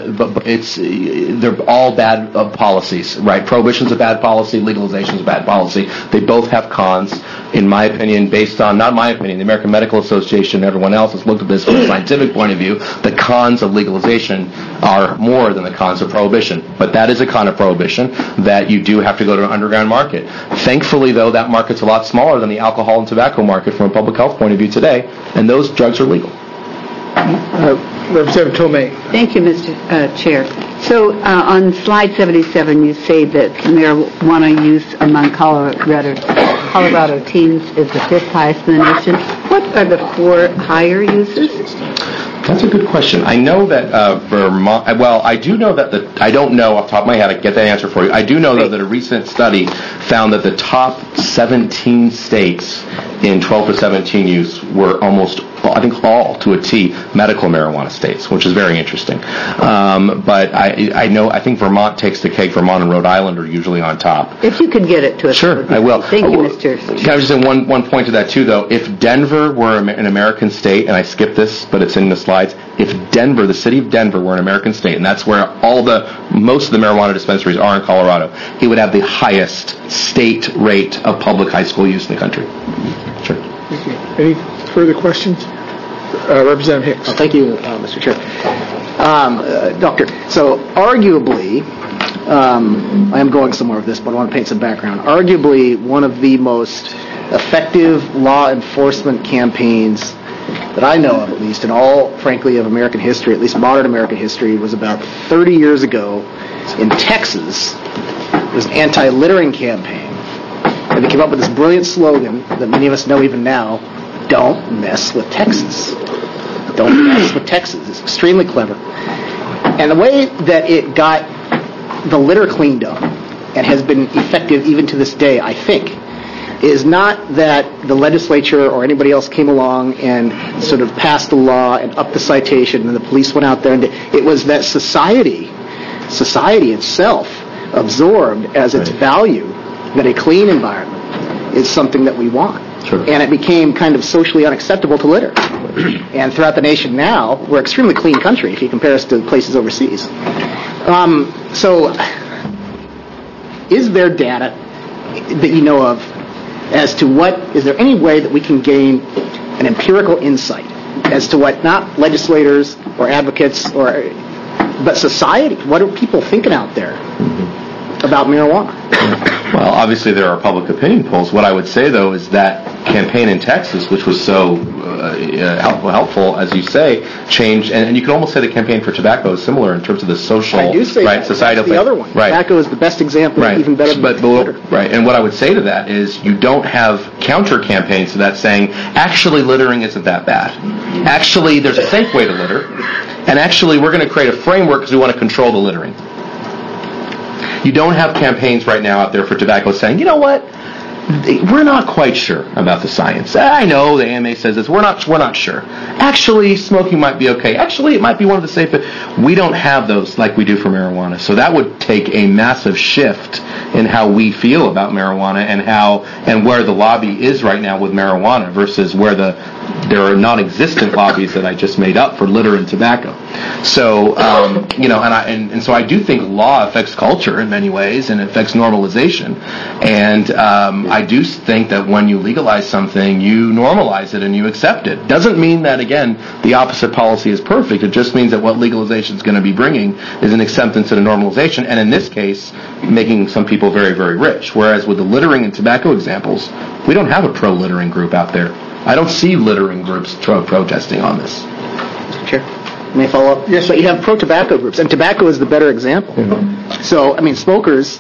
they're all bad policies, right? Prohibition's a bad policy, legalization's a bad policy. They both have cons, in my opinion, based on, not my opinion, the American Medical Association and everyone else has looked at this from a scientific point of view. The cons of legalization are more than the cons of prohibition. But that is a con of prohibition, that you do have to go to an underground market. Thankfully, though, that market's a lot smaller than the alcohol and tobacco market from a public health point of view today, and those drugs are legal. Representative Tomei. Thank you, Mr. Chair. So on slide 77, you say that marijuana use among Colorado teens is the fifth highest in the nation. What are the four higher uses? That's a good question. I know that Vermont, I do know that I don't know off the top of my head, I can get that answer for you. I do know, though, that a recent study found that the top 17 states in 12 to 17 use were almost, I think all to a T, medical marijuana states, which is very interesting. But I think Vermont takes the cake. Vermont and Rhode Island are usually on top. If you could get it to us. Sure, I will. Thank you, Mr. Can I just say one point to that, too, though? If Denver were an American state, and I skipped this, but it's in the slides, if Denver, the city of Denver, were an American state, and that's where most of the marijuana dispensaries are in Colorado, it would have the highest state rate of public high school use in the country. Sure. Any further questions? Representative Hicks. Thank you, Mr. Chair. Doctor, so arguably, I am going somewhere with this, but I want to paint some background. Arguably, one of the most effective law enforcement campaigns that I know of, at least, in all, frankly, of American history, at least modern American history, was about 30 years ago in Texas. It was an anti-littering campaign. And they came up with this brilliant slogan that many of us know even now: don't mess with Texas. Don't mess with Texas. It's extremely clever. And the way that it got the litter cleaned up, and has been effective even to this day, I think, is not that the legislature or anybody else came along and sort of passed the law and upped the citation and the police went out there and it was that society itself absorbed as its value that a clean environment is something that we want. Sure. And it became kind of socially unacceptable to litter. And throughout the nation now, we're an extremely clean country if you compare us to places overseas. So is there data that you know of as to is there any way that we can gain an empirical insight as to what not legislators or advocates but society, what are people thinking out there about marijuana. Well, obviously there are public opinion polls. What I would say, though, is that campaign in Texas, which was so helpful, as you say, changed, and you could almost say the campaign for tobacco is similar in terms of the social, I do say right, that. societal That's the other one. Right. Tobacco is the best example, right. even better than litter. Right, and what I would say to that is you don't have counter campaigns to that saying, actually littering isn't that bad. Actually, there's a safe way to litter, and actually we're going to create a framework because we want to control the littering. You don't have campaigns right now out there for tobacco saying, you know what, we're not quite sure about the science. I know the AMA says this. We're not sure. Actually, smoking might be okay. Actually, it might be one of the safest. We don't have those like we do for marijuana. So that would take a massive shift in how we feel about marijuana and where the lobby is right now with marijuana versus where there are non-existent lobbies that I just made up for litter and tobacco. So and so I do think law affects culture in many ways and affects normalization. And I do think that when you legalize something, you normalize it and you accept it. Doesn't mean that, again, the opposite policy is perfect. It just means that what legalization is going to be bringing is an acceptance and a normalization, and in this case, making some people very, very rich. Whereas with the littering and tobacco examples, we don't have a pro-littering group out there. I don't see littering groups protesting on this. Mr. Chair, may I follow up? Yes. But you have pro-tobacco groups, and tobacco is the better example. Mm-hmm. So, smokers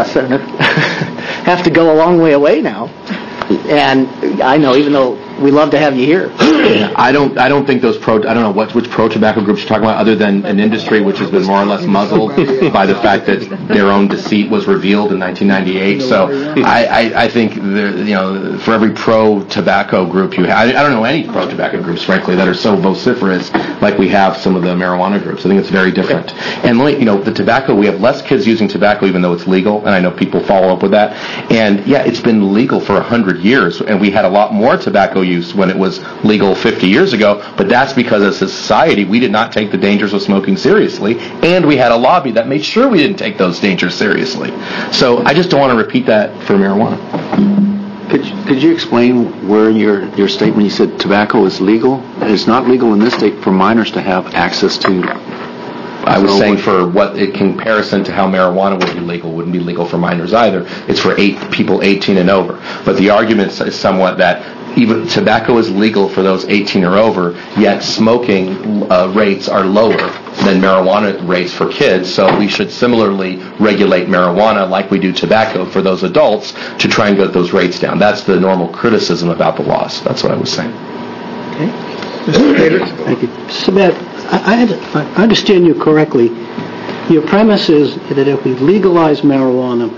have to go a long way away now. And I know, even though we love to have you here. I don't think those I don't know which pro-tobacco groups you're talking about, other than an industry which has been more or less muzzled by the fact that their own deceit was revealed in 1998. So I think for every pro-tobacco group you have, I don't know any pro-tobacco groups, frankly, that are so vociferous like we have some of the marijuana groups. I think it's very different. And the tobacco, we have less kids using tobacco even though it's legal, and I know people follow up with that. And yeah, it's been legal for 100 years, and we had a lot more tobacco use when it was legal 50 years ago, but that's because as a society we did not take the dangers of smoking seriously, and we had a lobby that made sure we didn't take those dangers seriously. So I just don't want to repeat that for marijuana. Could you explain where in your statement you said tobacco is legal? It's not legal in this state for minors to have access to. I was saying for what in comparison to how marijuana would be legal, wouldn't be legal for minors either. It's for people 18 and over. But the argument is somewhat that even tobacco is legal for those 18 or over, yet smoking rates are lower than marijuana rates for kids. So we should similarly regulate marijuana like we do tobacco for those adults to try and get those rates down. That's the normal criticism about the laws. That's what I was saying. Okay. Mr. Peters. Thank you. Sabat, I understand you correctly. Your premise is that if we legalize marijuana,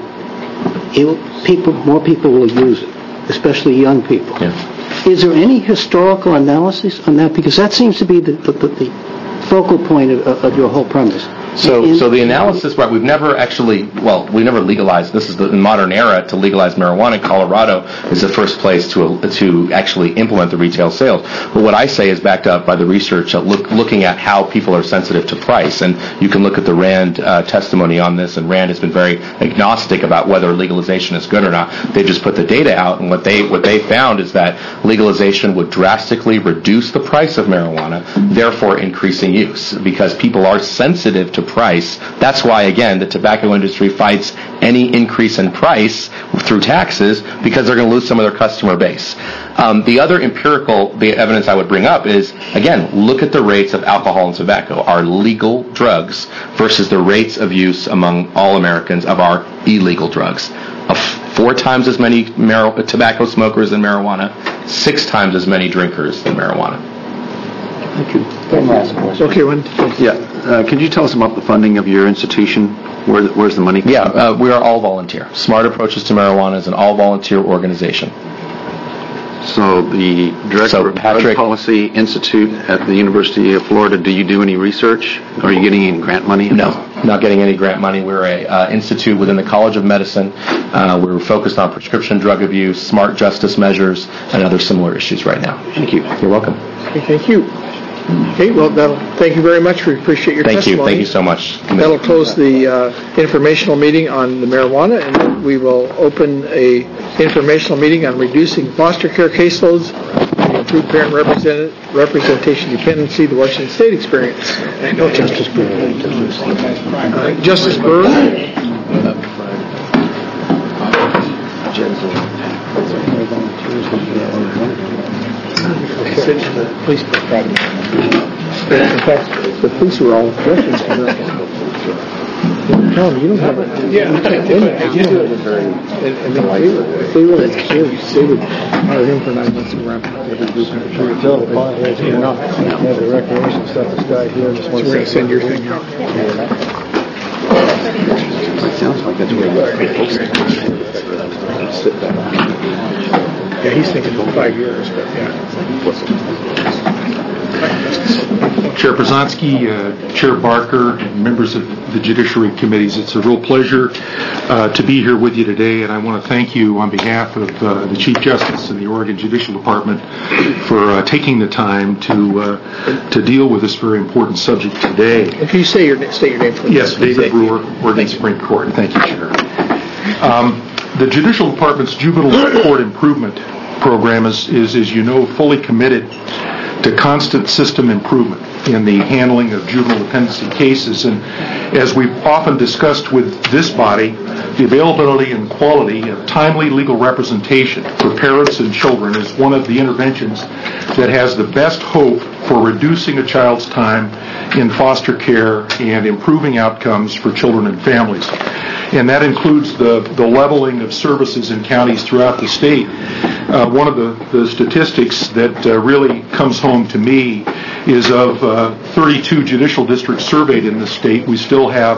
more people will use it, especially young people. Yeah. Is there any historical analysis on that? Because that seems to be the focal point of your whole premise. So the analysis, right, we never legalized, this is the modern era to legalize marijuana. Colorado is the first place to actually implement the retail sales. But what I say is backed up by the research looking at how people are sensitive to price. And you can look at the RAND testimony on this, and RAND has been very agnostic about whether legalization is good or not. They just put the data out, and what they found is that legalization would drastically reduce the price of marijuana, therefore increasing use, because people are sensitive to price. That's why, again, the tobacco industry fights any increase in price through taxes, because they're going to lose some of their customer base. The other empirical evidence I would bring up is, again, look at the rates of alcohol and tobacco, our legal drugs, versus the rates of use among all Americans of our illegal drugs. 4 times as many tobacco smokers than marijuana, 6 times as many drinkers than marijuana. Thank you. Okay, could you tell us about the funding of your institution? Where's the money? We are all volunteer. Smart Approaches to Marijuana is an all-volunteer organization. So the Director of Drug Policy Institute at the University of Florida, do you do any research? Are you getting any grant money? No, not getting any grant money. We're a institute within the College of Medicine. We're focused on prescription drug abuse, smart justice measures, and other similar issues right now. Thank you. You're welcome. Okay, thank you. Okay, well, thank you very much. We appreciate your testimony. Thank you so much. That'll close the informational meeting on the marijuana, and we will open a informational meeting on reducing foster care caseloads and improve parent representation dependency, the Washington State experience. Justice Brewer. Justice Brewer. Police department. In fact, the police were all veterans. Tell them, you don't have it. Yeah, you can't do it. You do it very. And they would hire him for 9 months and wrap up every group. Sure, tell the potheads, you know, have the recreation stuff. This guy here just wants to send your thing out. It sounds like that's where Yeah, he's thinking 5 years, but yeah. Chair Brzezinski, Chair Barker, and members of the Judiciary Committees, it's a real pleasure to be here with you today, and I want to thank you on behalf of the Chief Justice and the Oregon Judicial Department for taking the time to deal with this very important subject today. And can you state your name for me? Yes, David Brewer, Oregon Supreme Court. Thank you, Chair. The Judicial Department's Juvenile Court Improvement Program is, as you know, fully committed to constant system improvement in the handling of juvenile dependency cases. And as we've often discussed with this body, the availability and quality of timely legal representation for parents and children is one of the interventions that has the best hope for reducing a child's time in foster care and improving outcomes for children and families. And that includes the leveling of services in counties throughout the state. One of the statistics that really comes home to me is of 32 judicial districts surveyed in the state, we still have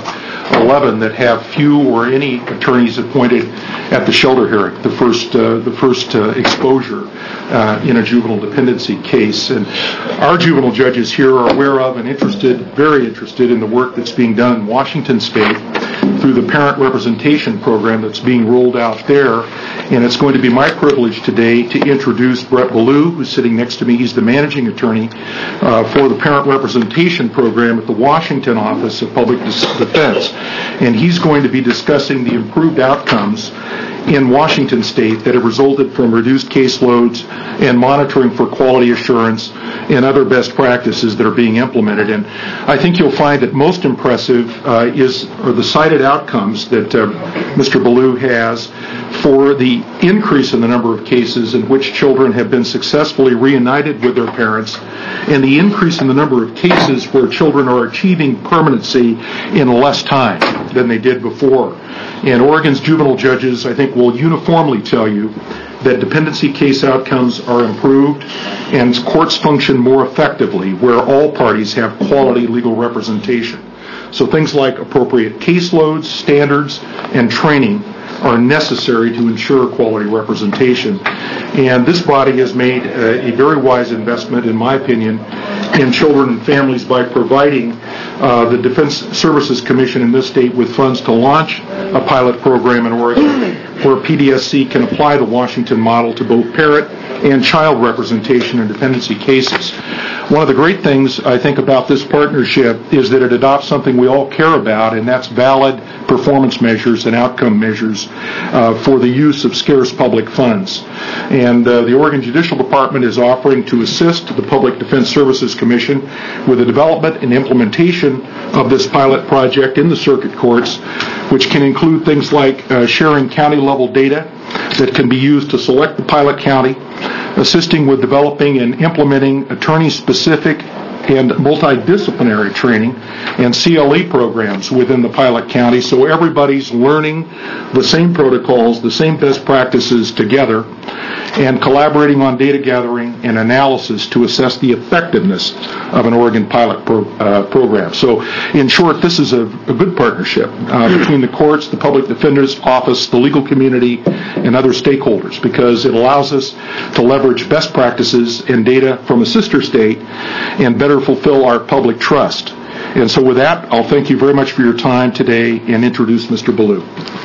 11 that have few or any attorneys appointed at the shelter hearing, the first exposure in a juvenile dependency case. And our juvenile judges here are aware of and very interested in the work that's being done in Washington State through the Parent Representation Program that's being rolled out there. And it's going to be my privilege today to introduce Brett Ballou, who's sitting next to me. He's the managing attorney for the Parent Representation Program at the Washington Office of Public Defense. And he's going to be discussing the improved outcomes in Washington State that have resulted from reduced caseloads and monitoring for quality assurance and other best practices that are being implemented. And I think you'll find that most impressive are the cited outcomes that Mr. Ballou has for the increase in the number of cases in which children have been successfully reunited with their parents and the increase in the number of cases where children are achieving permanency in less time than they did before. And Oregon's juvenile judges, I think, will uniformly tell you that dependency case outcomes are improved and courts function more effectively where all parties have quality legal representation. So things like appropriate caseloads, standards, and training are necessary to ensure quality representation. And this body has made a very wise investment, in my opinion, in children and families by providing the Defense Services Commission in this state with funds to launch a pilot program in Oregon where PDSC can apply the Washington model to both parent and child representation in dependency cases. One of the great things I think about this partnership is that it adopts something we all care about, and that's valid performance measures and outcome measures for the use of scarce public funds. And the Oregon Judicial Department is offering to assist the Public Defense Services Commission with the development and implementation of this pilot project in the circuit courts, which can include things like sharing county-level data that can be used to select the pilot county, assisting with developing and implementing attorney-specific and multidisciplinary training and CLE programs within the pilot county so everybody's learning the same protocols, the same best practices together, and collaborating on data gathering and analysis to assess the effectiveness of an Oregon pilot program. So in short, this is a good partnership between the courts, the public defender's office, the legal community, and other stakeholders because it allows us to leverage best practices and data from a sister state and better fulfill our public trust. And so with that, I'll thank you very much for your time today and introduce Mr. Ballou.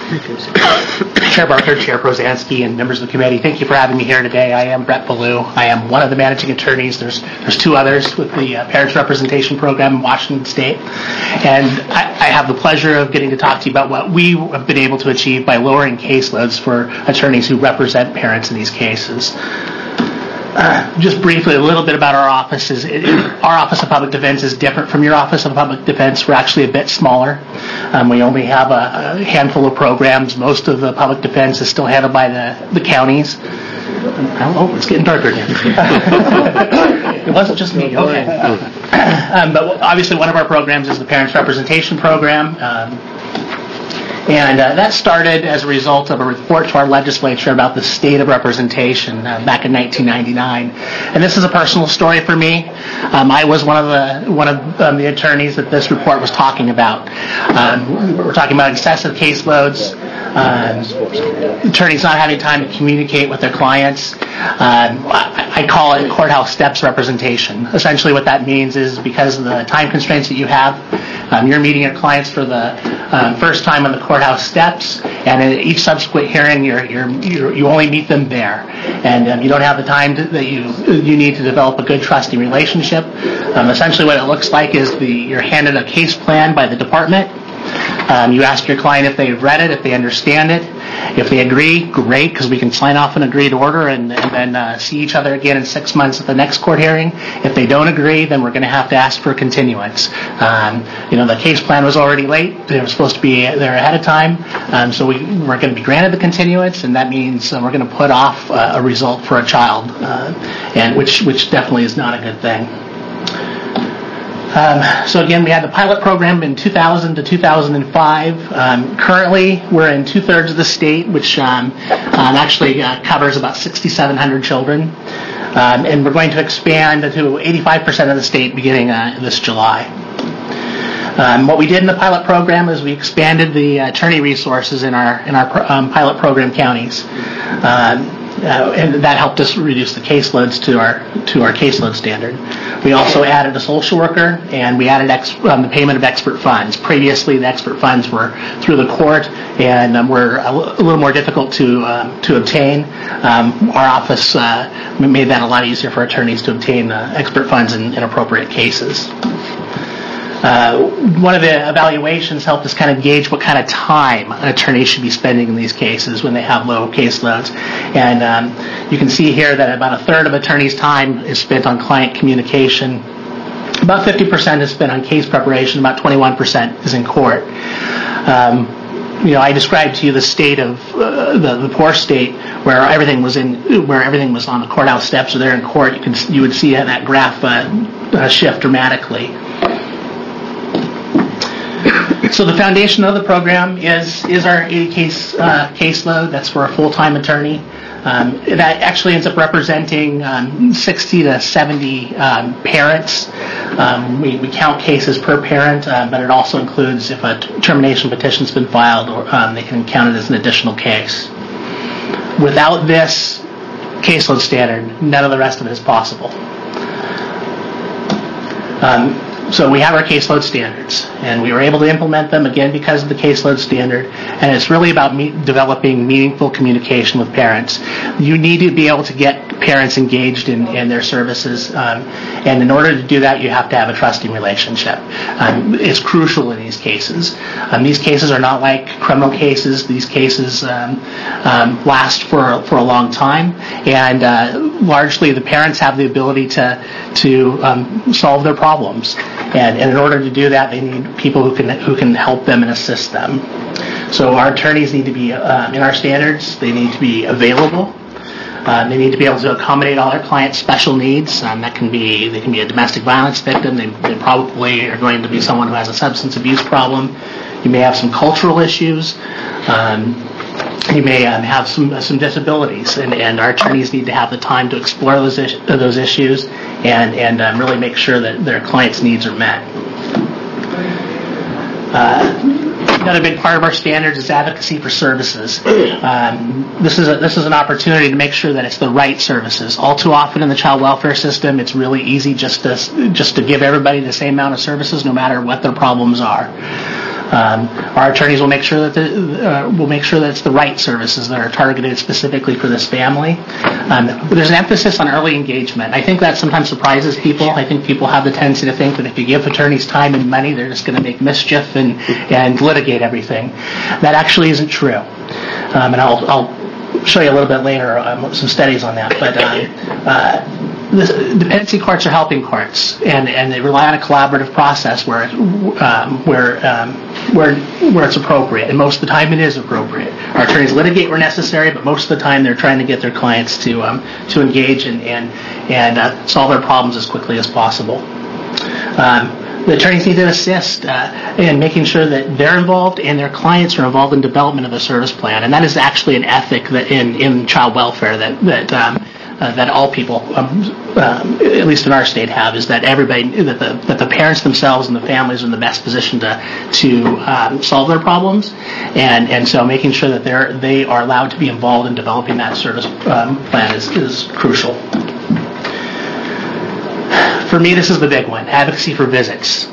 Chair Barker, Chair Brzezinski, and members of the committee, thank you for having me here today. I am Brett Ballou. I am one of the managing attorneys. There's two others with the Parents Representation Program in Washington State. And I have the pleasure of getting to talk to you about what we have been able to achieve by lowering caseloads for attorneys who represent parents in these cases. Just briefly, a little bit about our office. Our Office of Public Defense is different from your Office of Public Defense. We're actually a bit smaller. We only have a handful of programs. Most of the public defense is still handled by the counties. Oh, it's getting darker again. It wasn't just me. Okay. But obviously one of our programs is the Parents Representation Program. And that started as a result of a report to our legislature about the state of representation back in 1999. And this is a personal story for me. I was one of the attorneys that this report was talking about. We're talking about excessive caseloads, attorneys not having time to communicate with their clients. I call it courthouse steps representation. Essentially what that means is because of the time constraints that you have, you're meeting your clients for the first time on the courthouse steps, and in each subsequent hearing, you only meet them there, and you don't have the time that you need to develop a good trusting relationship. Essentially, what it looks like is you're handed a case plan by the department. You ask your client if they've read it, if they understand it. If they agree, great, because we can sign off an agreed order and then see each other again in 6 months at the next court hearing. If they don't agree, then we're going to have to ask for a continuance. The case plan was already late. They were supposed to be there ahead of time, so we're going to be granted the continuance, and that means we're going to put off a result for a child, and which definitely is not a good thing. So again, we had the pilot program in 2000 to 2005. Currently, we're in 2/3 of the state, which actually covers about 6,700 children. And we're going to expand to 85% of the state beginning this July. What we did in the pilot program is we expanded the attorney resources in our pilot program counties. And that helped us reduce the caseloads to our caseload standard. We also added a social worker, and we added the payment of expert funds. Previously, the expert funds were through the court and were a little more difficult to obtain. Our office made that a lot easier for attorneys to obtain expert funds in appropriate cases. One of the evaluations helped us kind of gauge what kind of time an attorney should be spending in these cases when they have low caseloads. And you can see here that about 1/3 of attorneys' time is spent on client communication. About 50% is spent on case preparation. About 21% is in court. I described to you the state of the poor state where everything was on the courthouse steps or there in court. You would see that graph shift dramatically. So the foundation of the program is our 80 case caseload. That's for a full-time attorney. That actually ends up representing 60 to 70 parents. We count cases per parent, but it also includes if a termination petition's been filed, or they can count it as an additional case. Without this caseload standard, none of the rest of it is possible. So we have our caseload standards, and we were able to implement them again because of the caseload standard, and it's really about developing meaningful communication with parents. You need to be able to get parents engaged in their services, and in order to do that, you have to have a trusting relationship. It's crucial in these cases. These cases are not like criminal cases. These cases last for a long time, and largely the parents have the ability to solve their problems. And in order to do that, they need people who can help them and assist them. So our attorneys need to be in our standards. They need to be available. They need to be able to accommodate all their clients' special needs. They can be a domestic violence victim. They probably are going to be someone who has a substance abuse problem. You may have some cultural issues. You may have some disabilities, and our attorneys need to have the time to explore those issues and really make sure that their clients' needs are met. Another big part of our standards is advocacy for services. This is an opportunity to make sure that it's the right services. All too often in the child welfare system, it's really easy just to give everybody the same amount of services, no matter what their problems are. Our attorneys will make sure that it's the right services that are targeted specifically for this family. There's an emphasis on early engagement. I think that sometimes surprises people. I think people have the tendency to think that if you give attorneys time and money, they're just going to make mischief and litigate everything. That actually isn't true. And I'll show you a little bit later some studies on that. But dependency courts are helping courts, and they rely on a collaborative process where it's appropriate, and most of the time it is appropriate. Our attorneys litigate where necessary, but most of the time they're trying to get their clients to engage and solve their problems as quickly as possible. The attorneys need to assist in making sure that they're involved and their clients are involved in development of the service plan, and that is actually an ethic that in child welfare that all people, at least in our state, have, is that everybody, that the parents themselves and the families are in the best position to solve their problems, and so making sure that they are allowed to be involved in developing that service plan is crucial. For me, this is the big one: advocacy for visits.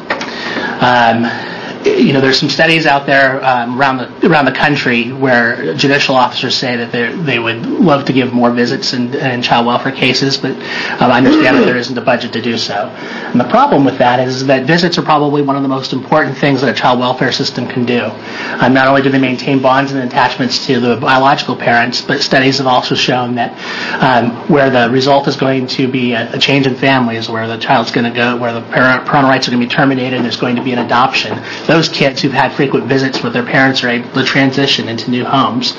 There's some studies out there around the country where judicial officers say that they would love to give more visits in child welfare cases, but I understand that there isn't a budget to do so. And the problem with that is that visits are probably one of the most important things that a child welfare system can do. Not only do they maintain bonds and attachments to the biological parents, but studies have also shown that where the result is going to be a change in families, where the child's going to go, where the parental rights are going to be terminated, and there's going to be an adoption. Those kids who've had frequent visits with their parents are able to transition into new homes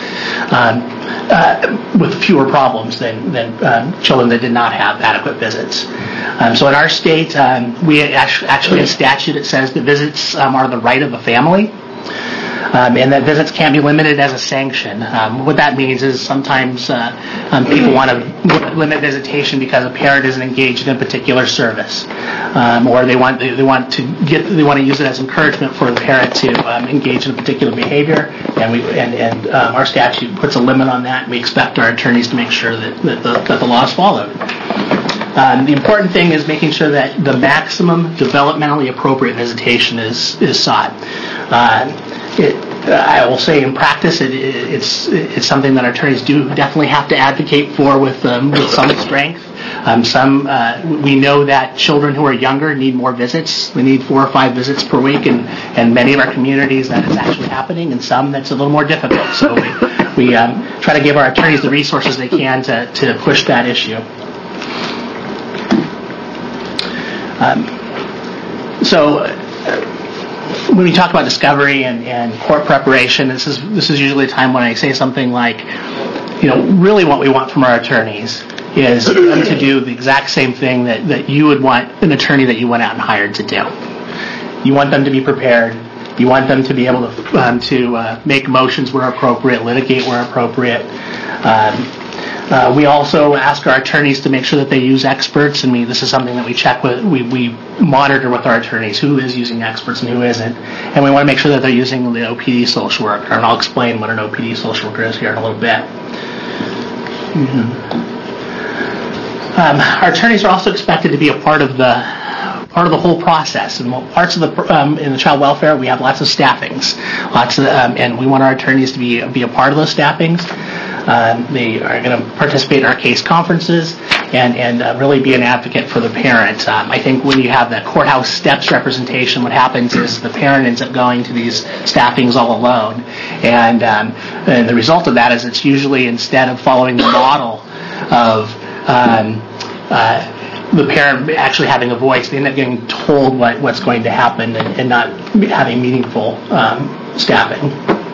with fewer problems than children that did not have adequate visits. So in our state, we actually have a statute that says that visits are the right of the family. And that visits can't be limited as a sanction. What that means is sometimes people want to limit visitation because a parent isn't engaged in a particular service, or they want to use it as encouragement for the parent to engage in a particular behavior. And our statute puts a limit on that. And we expect our attorneys to make sure that the law is followed. The important thing is making sure that the maximum developmentally appropriate visitation is sought. I will say in practice, it's something that our attorneys do definitely have to advocate for with some strength. We know that children who are younger need more visits. They need 4 or 5 visits per week, and many of our communities that is actually happening, and some that's a little more difficult. So we try to give our attorneys the resources they can to push that issue. When we talk about discovery and court preparation, this is usually a time when I say something like, really what we want from our attorneys is them to do the exact same thing that you would want an attorney that you went out and hired to do. You want them to be prepared. You want them to be able to make motions where appropriate, litigate where appropriate. We also ask our attorneys to make sure that they use experts, and this is something that we check with. We monitor with our attorneys who is using experts and who isn't, and we want to make sure that they're using the OPD social worker. And I'll explain what an OPD social worker is here in a little bit. Our attorneys are also expected to be a part of the whole process, and parts of in the child welfare we have lots of staffings, and we want our attorneys to be a part of those staffings. They are going to participate in our case conferences and really be an advocate for the parent. I think when you have that courthouse steps representation, what happens is the parent ends up going to these staffings all alone, and the result of that is it's usually, instead of following the model of the parent actually having a voice, they end up getting told what's going to happen and not having meaningful staffing.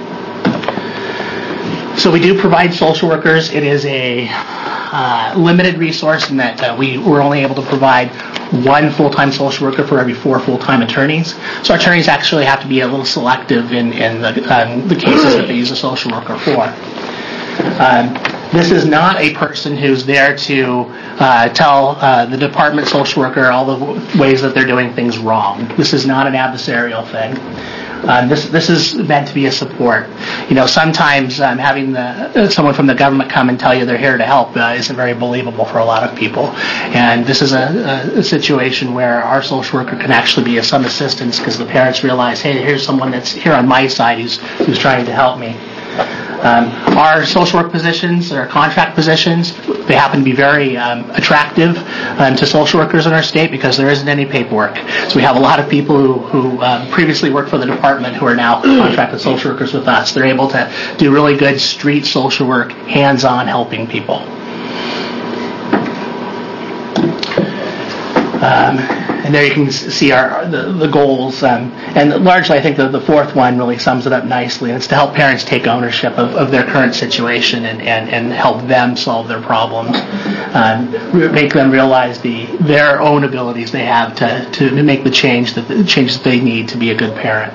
So we do provide social workers. It is a limited resource in that we're only able to provide 1 full-time social worker for every 4 full-time attorneys. So our attorneys actually have to be a little selective in the cases that they use a social worker for. This is not a person who's there to tell the department social worker all the ways that they're doing things wrong. This is not an adversarial thing. This is meant to be a support. Sometimes having someone from the government come and tell you they're here to help isn't very believable for a lot of people. And this is a situation where our social worker can actually be of some assistance because the parents realize, hey, here's someone that's here on my side who's trying to help me. Our social work positions, our contract positions, they happen to be very attractive to social workers in our state because there isn't any paperwork. So we have a lot of people who previously worked for the department who are now contracted social workers with us. They're able to do really good street social work, hands-on helping people. And there you can see the goals. And largely, I think the fourth one really sums it up nicely. And it's to help parents take ownership of their current situation and help them solve their problems. Make them realize their own abilities they have to make the changes that they need to be a good parent.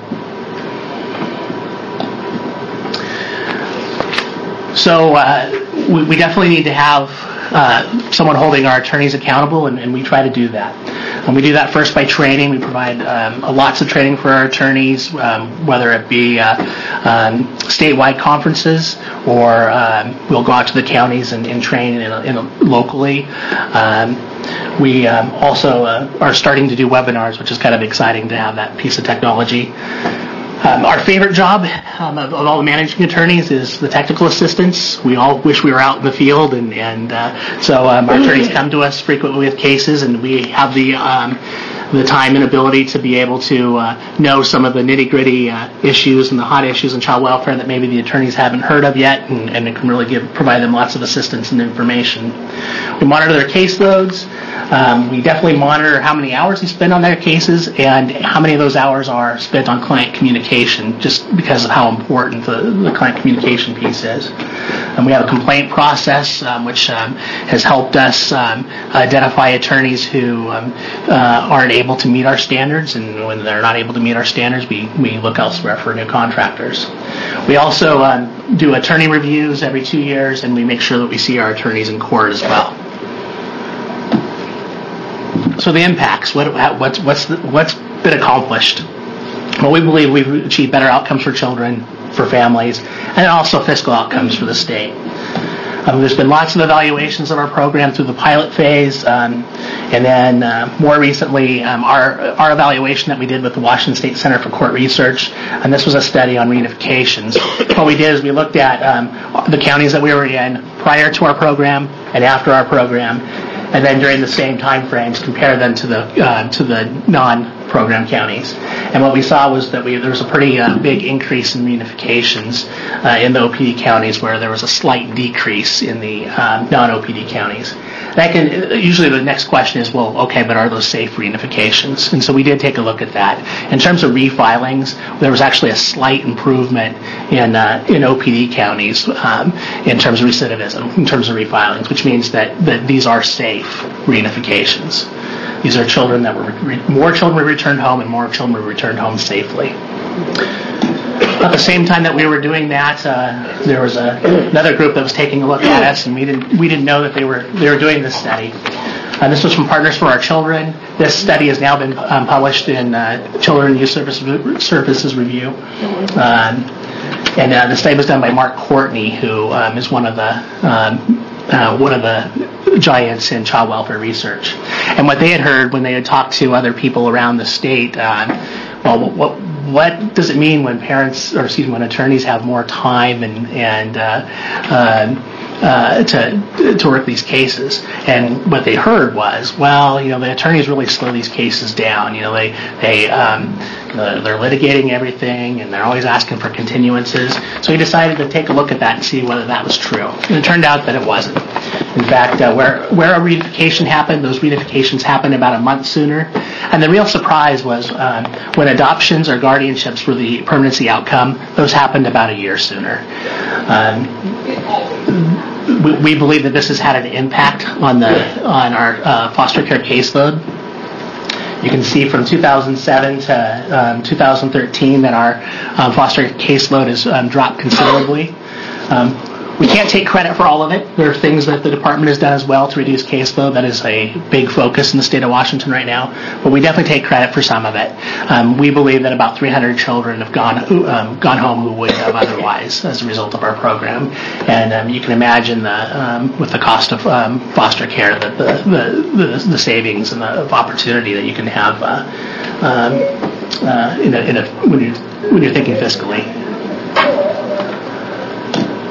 So we definitely need to have someone holding our attorneys accountable, and we try to do that. And we do that first by training. We provide lots of training for our attorneys, whether it be statewide conferences or we'll go out to the counties and train locally. We also are starting to do webinars, which is kind of exciting to have that piece of technology. Our favorite job of all the managing attorneys is the technical assistants. We all wish we were out in the field, and so our attorneys come to us frequently with cases, and we have the time and ability to be able to know some of the nitty-gritty issues and the hot issues in child welfare that maybe the attorneys haven't heard of yet, and it can really provide them lots of assistance and information. We monitor their caseloads. We definitely monitor how many hours they spend on their cases and how many of those hours are spent on client communication, just because of how important the client communication piece is. And we have a complaint process which has helped us identify attorneys who aren't able to meet our standards, and when they're not able to meet our standards, we look elsewhere for new contractors. We also do attorney reviews every 2 years, and we make sure that we see our attorneys in court as well. So the impacts, what's been accomplished? Well, we believe we've achieved better outcomes for children, for families, and also fiscal outcomes for the state. There's been lots of evaluations of our program through the pilot phase, and then more recently, our evaluation that we did with the Washington State Center for Court Research, and this was a study on reunifications. What we did is we looked at the counties that we were in prior to our program and after our program, and then during the same time frames, compare them to the non-program counties. And what we saw was that there was a pretty big increase in reunifications in the OPD counties, where there was a slight decrease in the non-OPD counties. Usually the next question is, well, okay, but are those safe reunifications? And so we did take a look at that. In terms of refilings, there was actually a slight improvement in OPD counties in terms of recidivism, in terms of refilings, which means that these are safe reunifications. These are children that more children were returned home, and more children were returned home safely. At the same time that we were doing that, there was another group that was taking a look at us, and we didn't know that they were doing this study. This was from Partners for Our Children. This study has now been published in Children and Youth Services Review. And the study was done by Mark Courtney, who is one of the giants in child welfare research. And what they had heard when they had talked to other people around the state, what does it mean when when attorneys have more time to work these cases? And what they heard was, the attorneys really slow these cases down. They're litigating everything, and they're always asking for continuances. So he decided to take a look at that and see whether that was true. And it turned out that it wasn't. In fact, where a reunification happened, those reunifications happened about a month sooner. And the real surprise was when adoptions or guardianships were the permanency outcome, those happened about a year sooner. We believe that this has had an impact on our foster care caseload. You can see from 2007 to 2013 that our foster caseload has dropped considerably. We can't take credit for all of it. There are things that the department has done as well to reduce caseload. That is a big focus in the state of Washington right now. But we definitely take credit for some of it. We believe that about 300 children have gone home who would have otherwise as a result of our program. And you can imagine with the cost of foster care, that the savings and the opportunity that you can have when you're thinking fiscally.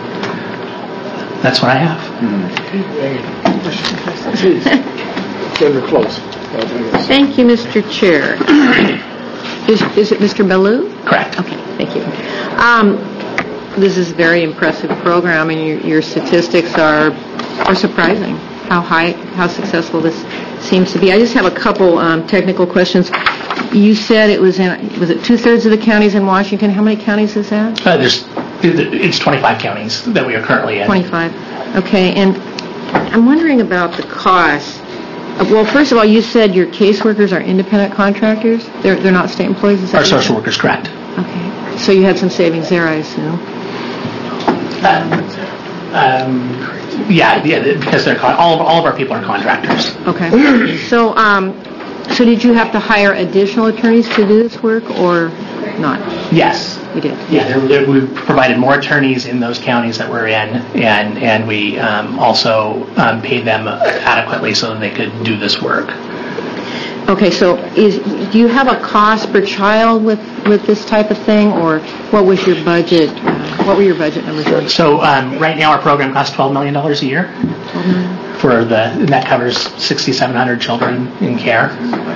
That's what I have. Please, Senator Close. Thank you, Mr. Chair. Is it Mr. Ballou? Correct. Okay, thank you. This is a very impressive program, and your statistics are surprising. How successful this seems to be. I just have a couple technical questions. You said it was it 2/3 of the counties in Washington? How many counties is that? It's 25 counties that we are currently in. 25. Okay, and I'm wondering about the cost. Well, first of all, you said your caseworkers are independent contractors? They're not state employees? Is that Our social workers, correct. Okay. So you had some savings there, I assume? Yeah, because they're all of our people are contractors. Okay. So did you have to hire additional attorneys to do this work, or not? Yes. You did? Yeah, we provided more attorneys in those counties that we're in, and we also paid them adequately so that they could do this work. Okay, so do you have a cost per child with this type of thing, or what was your budget? What were your budget numbers on? So right now our program costs $12 million a year. $12 million? And that covers 6,700 children in care.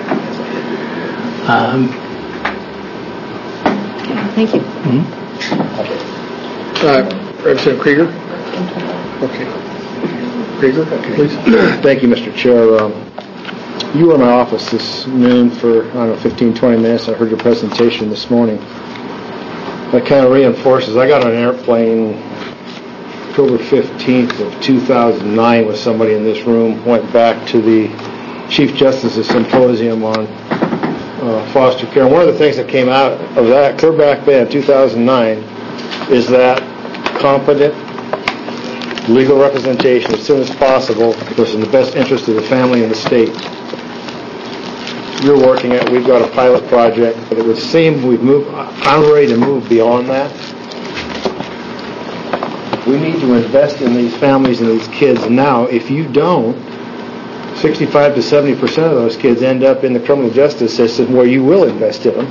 Thank you. Mm-hmm. Representative Krieger? Okay. Krieger, please. Thank you, Mr. Chair. You were in my office this noon for, 15, 20 minutes. I heard your presentation this morning. That kind of reinforces, I got on an airplane October 15th of 2009 with somebody in this room, went back to the Chief Justice's Symposium on foster care. And one of the things that came out of that, clear back then, 2009, is that competent legal representation as soon as possible was in the best interest of the family and the state. You're working at, we've got a pilot project, but it would seem I'm ready to move beyond that. We need to invest in these families and these kids now. If you don't, 65 to 70% of those kids end up in the criminal justice system where you will invest in them.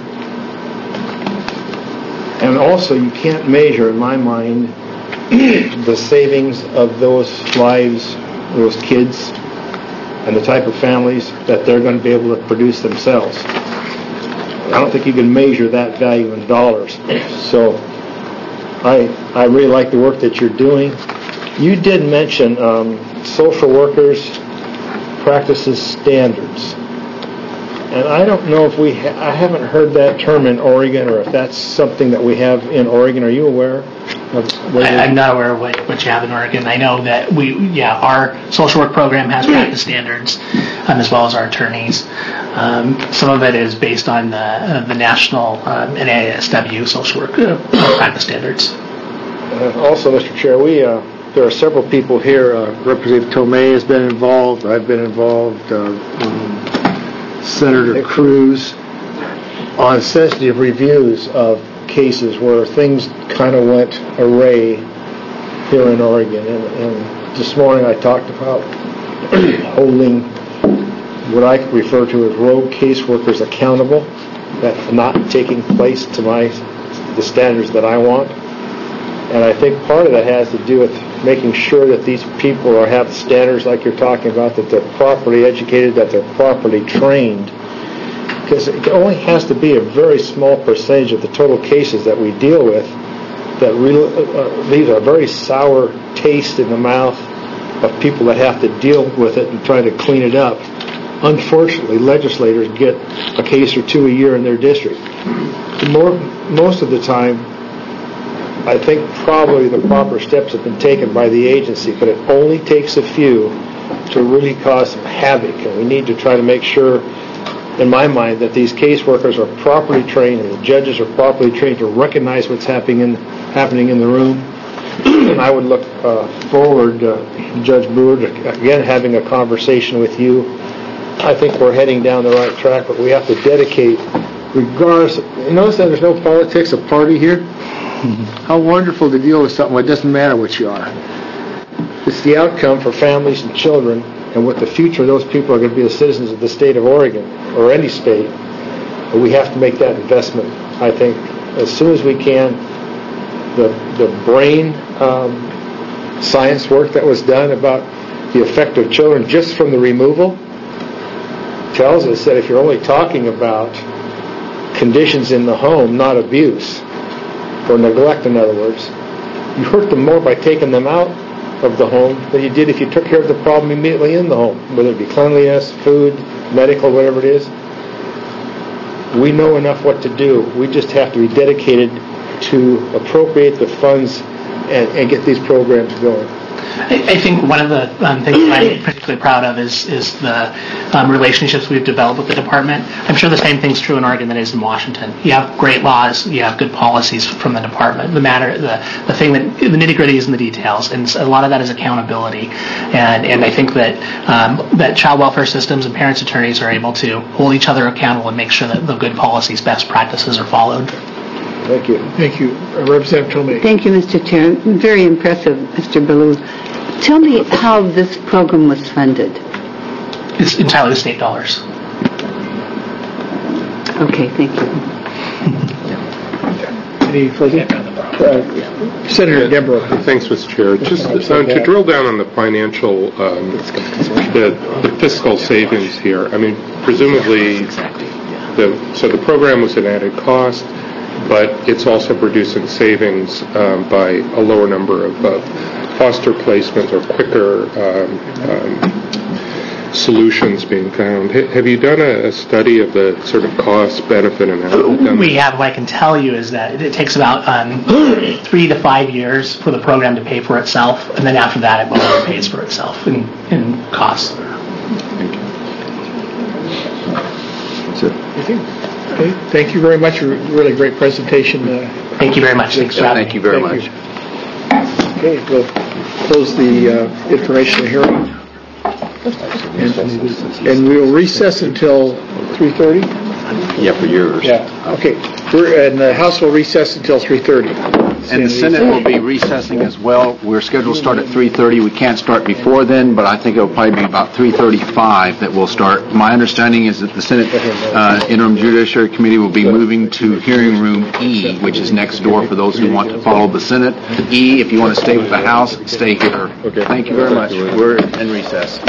And also, you can't measure, in my mind, the savings of those lives, those kids, and the type of families that they're going to be able to produce themselves. I don't think you can measure that value in dollars. So I really like the work that you're doing. You did mention social workers practices standards. And I don't know if I haven't heard that term in Oregon, or if that's something that we have in Oregon. Are you aware? I'm not aware of what you have in Oregon. I know that our social work program has practice standards, as well as our attorneys. Some of it is based on the national NASW social work practice standards. Also, Mr. Chair, there are several people here. Representative Tomei has been involved. I've been involved. Senator Cruz, on sensitive reviews of cases where things kind of went awry here in Oregon. And this morning I talked about holding what I refer to as rogue caseworkers accountable, that's not taking place to the standards that I want. And I think part of that has to do with making sure that these people have standards like you're talking about, that they're properly educated, that they're properly trained. Because it only has to be a very small percentage of the total cases that we deal with that leaves a very sour taste in the mouth of people that have to deal with it and try to clean it up. Unfortunately, legislators get a case or two a year in their district. Most of the time, I think probably the proper steps have been taken by the agency, but it only takes a few to really cause some havoc. And we need to try to make sure, in my mind, that these caseworkers are properly trained and the judges are properly trained to recognize what's happening in the room. And I would look forward, Judge Brewer, to again having a conversation with you. I think we're heading down the right track, but we have to dedicate, regardless. You notice that there's no politics of party here? How wonderful to deal with something where it doesn't matter what you are. It's the outcome for families and children, and what the future of those people are going to be the citizens of the state of Oregon, or any state. But we have to make that investment, I think, as soon as we can. The brain science work that was done about the effect of children just from the removal tells us that if you're only talking about conditions in the home, not abuse, or neglect, in other words, you hurt them more by taking them out of the home than you did if you took care of the problem immediately in the home, whether it be cleanliness, food, medical, whatever it is. We know enough what to do. We just have to be dedicated to appropriate the funds and get these programs going. I think one of the things I'm particularly proud of is the relationships we've developed with the department. I'm sure the same thing's true in Oregon that is in Washington. You have great laws, you have good policies from the department. The nitty-gritty is in the details, and a lot of that is accountability. And I think that child welfare systems and parents' attorneys are able to hold each other accountable and make sure that the good policies, best practices are followed. Thank you. Thank you. Representative Tomei. Thank you, Mr. Chair. Very impressive, Mr. Ballou. Tell me how this program was funded. It's entirely state dollars. Okay, thank you. Any further? Senator Deborah. Thanks, Mr. Chair. Just to drill down on the financial, the fiscal savings here. I mean, presumably, the program was an added cost, but it's also producing savings by a lower number of foster placement or quicker solutions being found. Have you done a study of the sort of cost, benefit, and how you've done We have. What I can tell you is that it takes about 3 to 5 years for the program to pay for itself, and then after that it mostly pays for itself in costs. Thank you. That's it. Okay. Thank you very much. Really great presentation. Thank you very much. Thanks for having me. Thank you very much. Okay, we'll close the information hearing. And we will recess until 3:30? Yeah, for yours. Yeah, okay. And the House will recess until 3:30. And the Senate will be recessing as well. We're scheduled to start at 3:30. We can't start before then, but I think it'll probably be about 3:35 that we'll start. My understanding is that the Senate Interim Judiciary Committee will be moving to hearing room E, which is next door for those who want to follow the Senate. E, if you want to stay with the House, stay here. Okay. Thank you very much. We're in recess.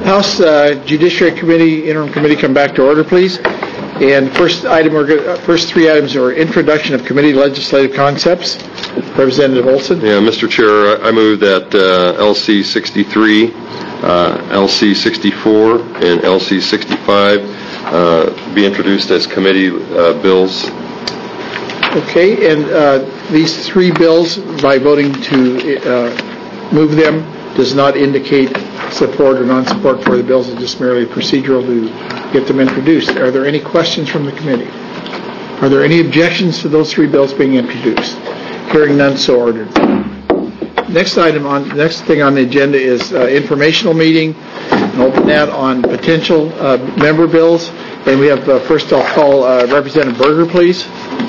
House Judiciary Committee, Interim Committee, come back to order, please. And first three items are introduction of committee legislative concepts. Representative Olson. Yeah, Mr. Chair, I move that LC 63, LC 64, and LC 65 be introduced as committee bills. Okay, and these three bills, by voting to move them, does not indicate support or non-support for the bills. It's just merely procedural to get them introduced. Are there any questions from the committee? Are there any objections to those three bills being introduced? Hearing none, so ordered. Next thing on the agenda is informational meeting. And open that on potential member bills. And we have first I'll call Representative Berger, please.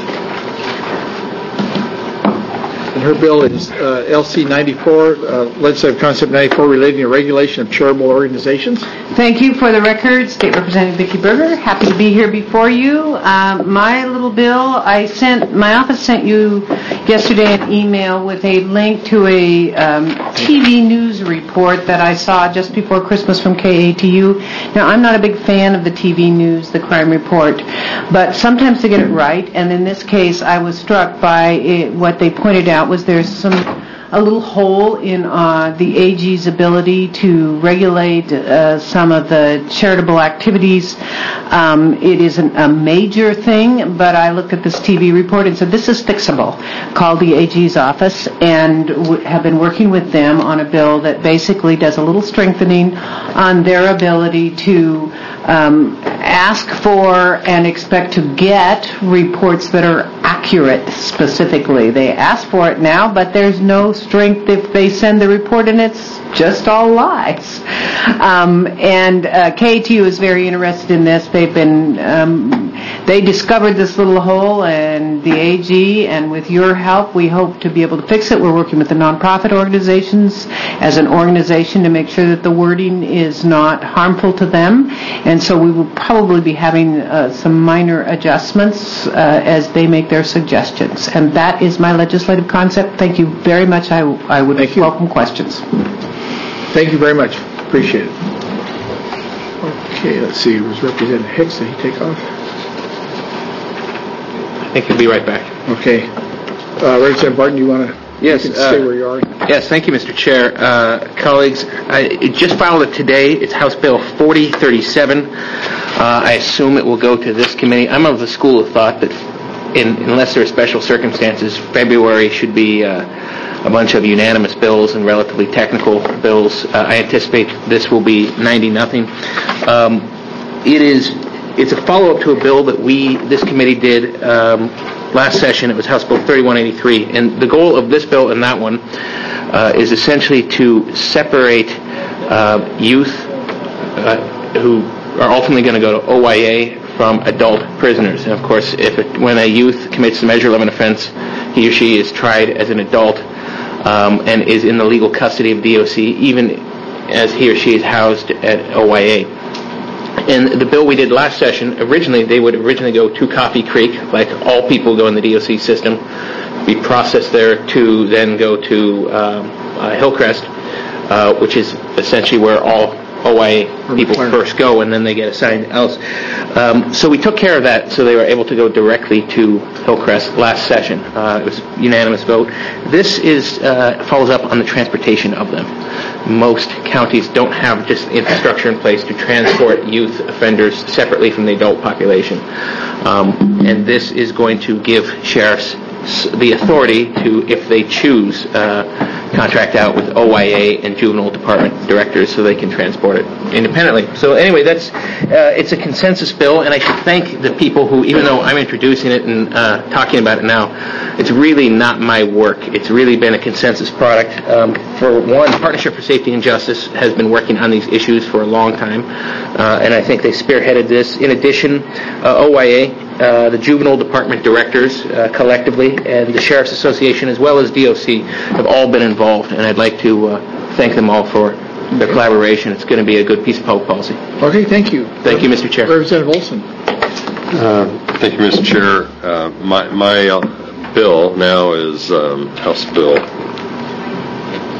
And her bill is LC 94, Legislative Concept 94, relating to regulation of charitable organizations. Thank you. For the record, State Representative Vicki Berger. Happy to be here before you. My little bill, my office sent you yesterday an email with a link to a TV news report that I saw just before Christmas from KATU. Now, I'm not a big fan of the TV news, the crime report, but sometimes they get it right. And in this case, I was struck by what they pointed out was there's a little hole in the AG's ability to regulate some of the charitable activities. It isn't a major thing, but I looked at this TV report and said, this is fixable. Called the AG's office and have been working with them on a bill that basically does a little strengthening on their ability to ask for and expect to get reports that are accurate specifically. They ask for it now, but there's no strength if they send the report and it's just all lies. And KATU is very interested in this. They've been, they discovered this little hole, and the AG, and with your help, we hope to be able to fix it. We're working with the nonprofit organizations as an organization to make sure that the wording is not harmful to them. And so we will probably be having some minor adjustments as they make their suggestions. And that is my legislative concept. Thank you very much. I would welcome questions. Thank you very much. Appreciate it. Okay, let's see. Was Representative Hicks? Did he take off? I think he'll be right back. Okay. Representative Barton, do you want to stay where you are? Yes, thank you, Mr. Chair. Colleagues, I just filed it today. It's House Bill 4037. I assume it will go to this committee. I'm of the school of thought that unless there are special circumstances, February should be a bunch of unanimous bills and relatively technical bills. I anticipate this will be 90-0. It's a follow-up to a bill that this committee did last session. It was House Bill 3183, and the goal of this bill and that one is essentially to separate youth who are ultimately going to go to OYA from adult prisoners. And of course, when a youth commits a Measure 11 offense, he or she is tried as an adult and is in the legal custody of DOC, even as he or she is housed at OYA. And the bill we did last session, they would originally go to Coffee Creek, like all people go in the DOC system, be processed there to then go to Hillcrest, which is essentially where all OYA people first go, and then they get assigned else. So we took care of that, so they were able to go directly to Hillcrest last session. It was a unanimous vote. This follows up on the transportation of them. Most counties don't have just infrastructure in place to transport youth offenders separately from the adult population. And this is going to give sheriffs the authority to, if they choose, contract out with OYA and juvenile department directors so they can transport it independently. So anyway, it's a consensus bill, and I should thank the people who, even though I'm introducing it and talking about it now, it's really not my work. It's really been a consensus product. For one, Partnership for Safety and Justice has been working on these issues for a long time, and I think they spearheaded this. In addition, OYA, the juvenile department directors collectively, and the Sheriff's Association, as well as DOC, have all been involved, and I'd like to thank them all for their collaboration. It's going to be a good piece of public policy. Okay, thank you. Thank you, Mr. Chair. Representative Olson. Thank you, Mr. Chair. My bill now is House Bill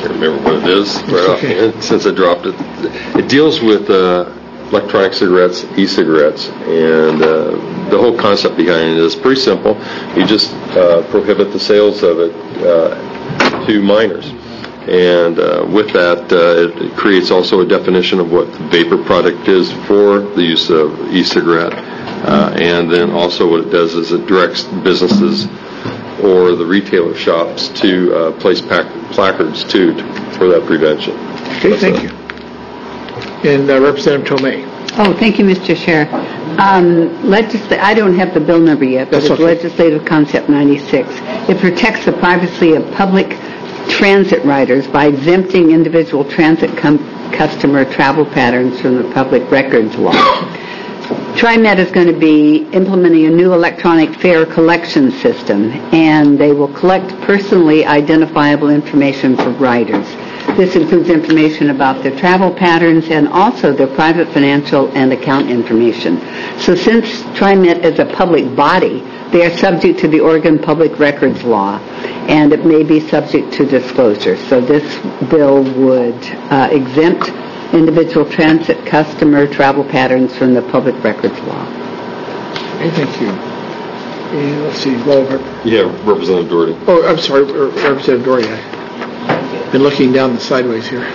can't remember what it is right okay. offhand since I dropped it. It deals with electronic cigarettes, e-cigarettes, and the whole concept behind it is pretty simple. You just prohibit the sales of it to minors. And with that, it creates also a definition of what the vapor product is for the use of e-cigarette. And then also what it does is it directs businesses or the retailer shops to place placards too for that prevention. Okay, thank you. And Representative Tomei. Oh, thank you, Mr. Chair. I don't have the bill number yet, but That's it's okay. Legislative Concept 96. It protects the privacy of public transit riders by exempting individual transit customer travel patterns from the public records law. TriMet is going to be implementing a new electronic fare collection system, and they will collect personally identifiable information for riders. This includes information about their travel patterns and also their private financial and account information. So since TriMet is a public body, they are subject to the Oregon Public Records Law, and it may be subject to disclosure. So this bill would exempt individual transit customer travel patterns from the Public Records Law. Okay, thank you. And let's see, Yeah, Representative Doherty. Oh, I'm sorry, Representative Doherty. I've been looking down the sideways here.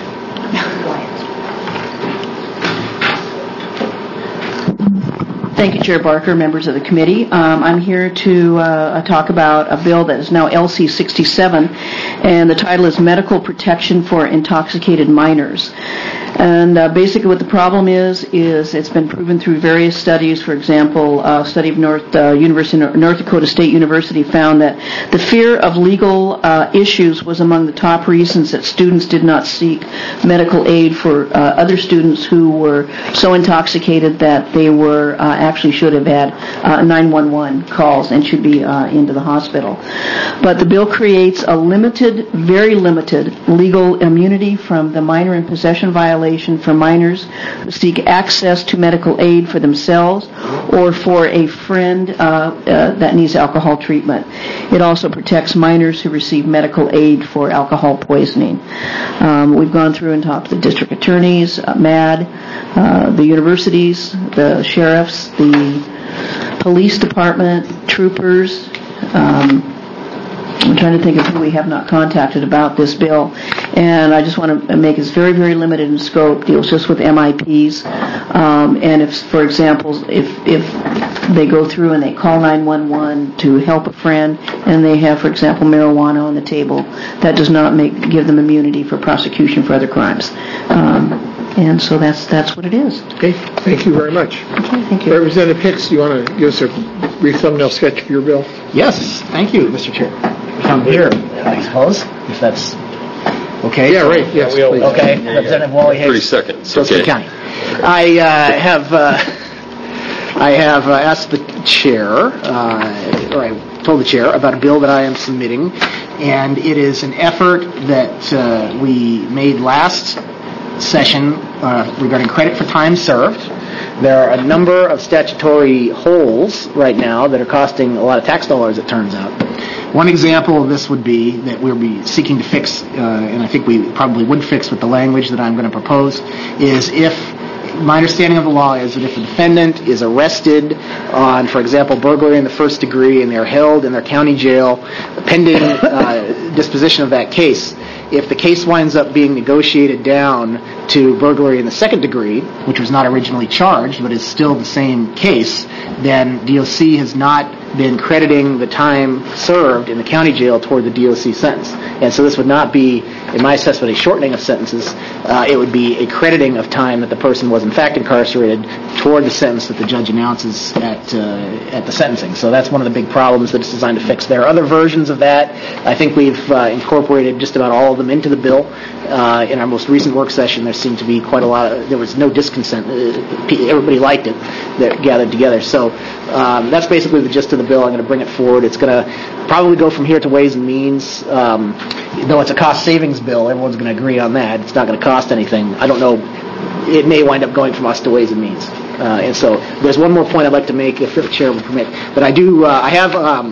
Thank you, Chair Barker, members of the committee. I'm here to talk about a bill that is now LC 67, and the title is Medical Protection for Intoxicated Minors. And basically what the problem is it's been proven through various studies. For example, a study of North Dakota State University found that the fear of legal issues was among the top reasons that students did not seek medical aid for other students who were so intoxicated that they were actually should have had 911 calls and should be into the hospital. But the bill creates a limited, very limited legal immunity from the minor in possession violation for minors who seek access to medical aid for themselves or for a friend that needs alcohol treatment. It also protects minors who receive medical aid for alcohol poisoning. We've gone through and talked to the district attorneys, MAD, the universities, the sheriffs, the police department, troopers. I'm trying to think of who we have not contacted about this bill, and I just want to make it very, very limited in scope. Deals just with MIPs, and if, for example, if they go through and they call 911 to help a friend, and they have, for example, marijuana on the table, that does not give them immunity for prosecution for other crimes. And so that's what it is. Okay, thank you very much. Okay, thank you. Representative Hicks, do you want to give us a brief thumbnail sketch of your bill? Yes, thank you, Mr. Chair. I'm here, I suppose, if that's okay. Yeah, right, yes, please. Okay, Representative Wally Hicks. 30 seconds. Scottsdale County. I have asked the chair, or I told the chair about a bill that I am submitting, and it is an effort that we made last session regarding credit for time served. There are a number of statutory holes right now that are costing a lot of tax dollars, it turns out. One example of this would be that we'll be seeking to fix, and I think we probably would fix with the language that I'm going to propose, is if my understanding of the law is that if a defendant is arrested on, for example, burglary in the first degree, and they're held in their county jail pending disposition of that case, if the case winds up being negotiated down to burglary in the second degree, which was not originally charged but is still the same case, then DOC has not been crediting the time served in the county jail toward the DOC sentence. And so this would not be, in my assessment, a shortening of sentences. It would be a crediting of time that the person was in fact incarcerated toward the sentence that the judge announces at the sentencing. So that's one of the big problems that it's designed to fix. There are other versions of that. I think we've incorporated just about all of them into the bill. In our most recent work session, there seemed to be quite a lot of, there was no disconsent. Everybody liked it that gathered together. So that's basically the gist of the bill. I'm going to bring it forward. It's going to probably go from here to Ways and Means. Though it's a cost savings bill, everyone's going to agree on that. It's not going to cost anything. I don't know. It may wind up going from us to Ways and Means. And so there's one more point I'd like to make, if the chair would permit. But I have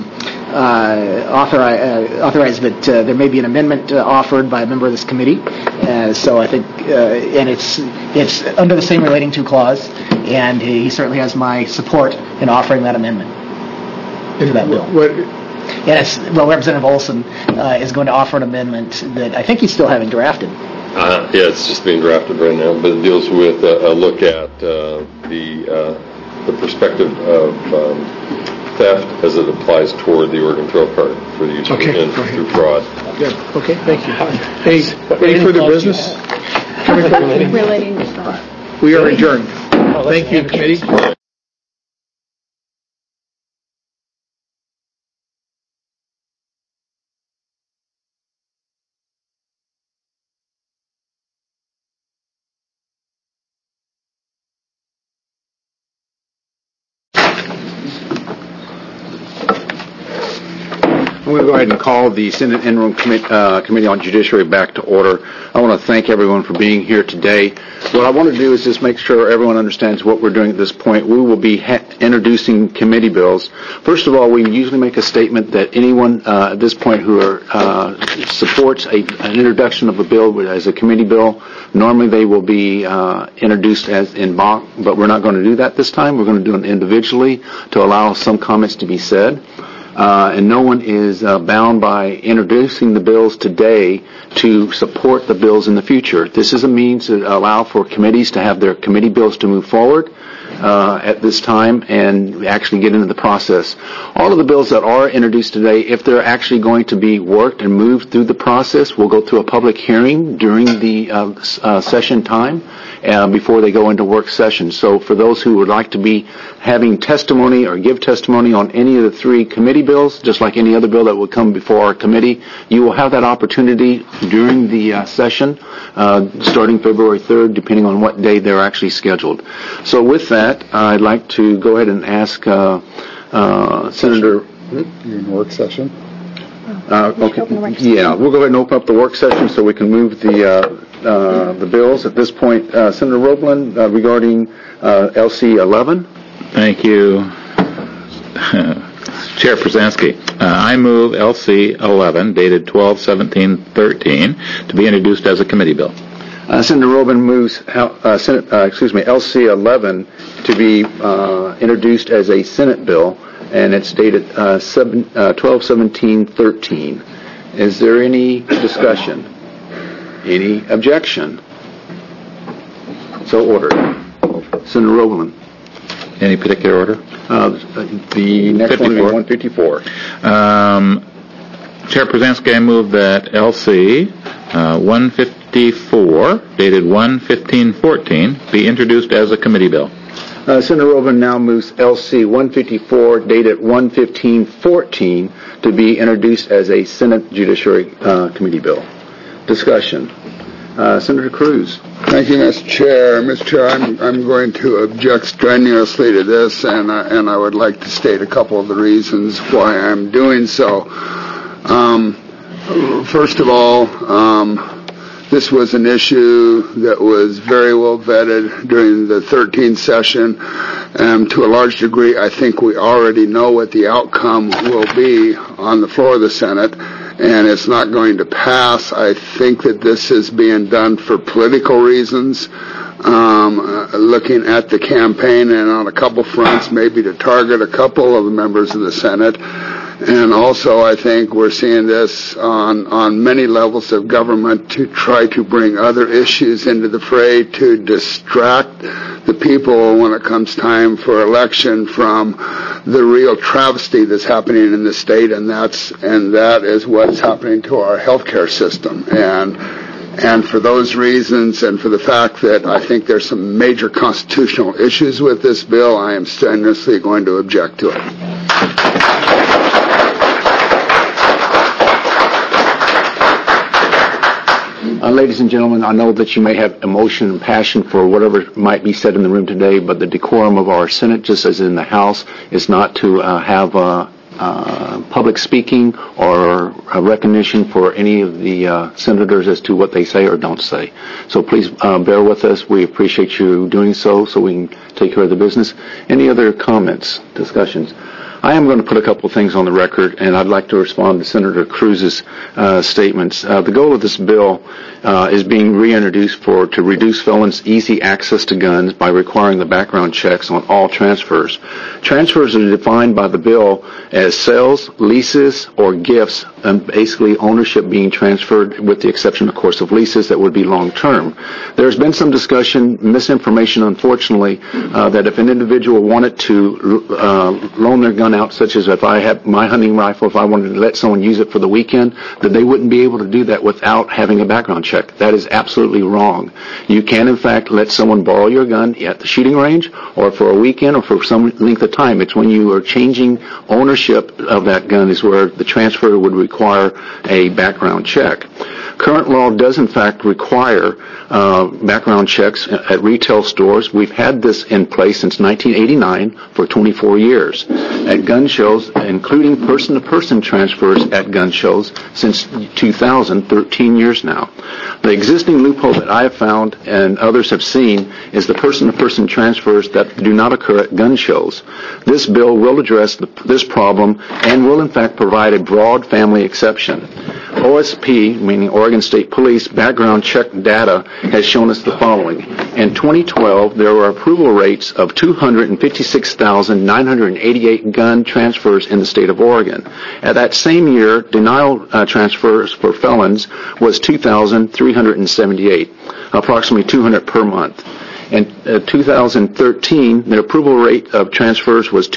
authorize that there may be an amendment offered by a member of this committee. So I think, and it's under the same relating to clause, and he certainly has my support in offering that amendment to that bill. And it's, well, Representative Olson is going to offer an amendment that I think he's still having drafted. Yeah, it's just being drafted right now, but it deals with a look at the perspective of theft as it applies toward the organ trail card for the use through fraud. Good. Okay, thank you. Any further business? We are adjourned. Thank you, committee. I'm going to go ahead and call the Senate Interim Committee on Judiciary back to order. I want to thank everyone for being here today. What I want to do is just make sure everyone understands what we're doing at this point. We will be introducing committee bills. First of all, we usually make a statement that anyone at this point who supports an introduction of a bill as a committee bill, normally they will be introduced as en banc, but we're not going to do that this time. We're going to do it individually to allow some comments to be said. And no one is bound by introducing the bills today to support the bills in the future. This is a means to allow for committees to have their committee bills to move forward at this time and actually get into the process. All of the bills that are introduced today, if they're actually going to be worked and moved through the process, will go through a public hearing during the session time before they go into work session. So for those who would like to be having testimony or give testimony on any of the three committee bills, just like any other bill that would come before our committee, you will have that opportunity during the session starting February 3rd, depending on what day they're actually scheduled. So with that, I'd like to go ahead and ask Senator... You're in work session? Okay. Yeah, we'll go ahead and open up the work session so we can move the bills. At this point, Senator Roeblen, regarding LC 11. Thank you, Chair Przansky. I move LC 11, dated 12/17/13, to be introduced as a committee bill. Senator Roeblen moves LC 11 to be introduced as a Senate bill, and it's dated 12/17/13. Is there any discussion? Any objection? So ordered. Senator Roeblen. Any particular order? The next one will be 154. Chair Przansky, I move that LC 154, dated 1/15/14, be introduced as a committee bill. Senator Roeblen now moves LC 154, dated 1/15/14, to be introduced as a Senate Judiciary Committee bill. Discussion. Senator Cruz. Thank you, Mr. Chair. Mr. Chair, I'm going to object strenuously to this, and I would like to state a couple of the reasons why I'm doing so. First of all, this was an issue that was very well vetted during the 13th session, and to a large degree, I think we already know what the outcome will be on the floor of the Senate, and it's not going to pass. I think that this is being done for political reasons, looking at the campaign and on a couple fronts, maybe to target a couple of the members of the Senate. And also, I think we're seeing this on many levels of government to try to bring other issues into the fray to distract the people when it comes time for election from the real travesty that's happening in the state, and that is what's happening to our healthcare system. And for those reasons, and for the fact that I think there's some major constitutional issues with this bill, I am strenuously going to object to it. Ladies and gentlemen, I know that you may have emotion and passion for whatever might be said in the room today, but the decorum of our Senate, just as in the House, is not to have public speaking or a recognition for any of the senators as to what they say or don't say. So please bear with us. We appreciate you doing so we can take care of the business. Any other comments, discussions? I am going to put a couple things on the record, and I'd like to respond to Senator Cruz's statements. The goal of this bill is being reintroduced to reduce felons' easy access to guns by requiring the background checks on all transfers. Transfers are defined by the bill as sales, leases, or gifts, and basically ownership being transferred, with the exception, of course, of leases that would be long-term. There's been some discussion, misinformation, unfortunately, that if an individual wanted to loan their gun out, such as if I had my hunting rifle, if I wanted to let someone use it for the weekend, that they wouldn't be able to do that without having a background check. That is absolutely wrong. You can, in fact, let someone borrow your gun at the shooting range, or for a weekend, or for some length of time. It's when you are changing ownership of that gun is where the transfer would require a background check. Current law does, in fact, require background checks at retail stores. We've had this in place since 1989 for 24 years. At gun shows, including person-to-person transfers at gun shows since 2000, 13 years now. The existing loophole that I have found and others have seen is the person-to-person transfers that do not occur at gun shows. This bill will address this problem and will, in fact, provide a broad family exception. OSP, meaning Oregon State Police, background check data has shown us the following. In 2012, there were approval rates of 256,988 gun transfers in the state of Oregon. At that same year, denial transfers for felons was 2,378, approximately 200 per month. In 2013, the approval rate of transfers was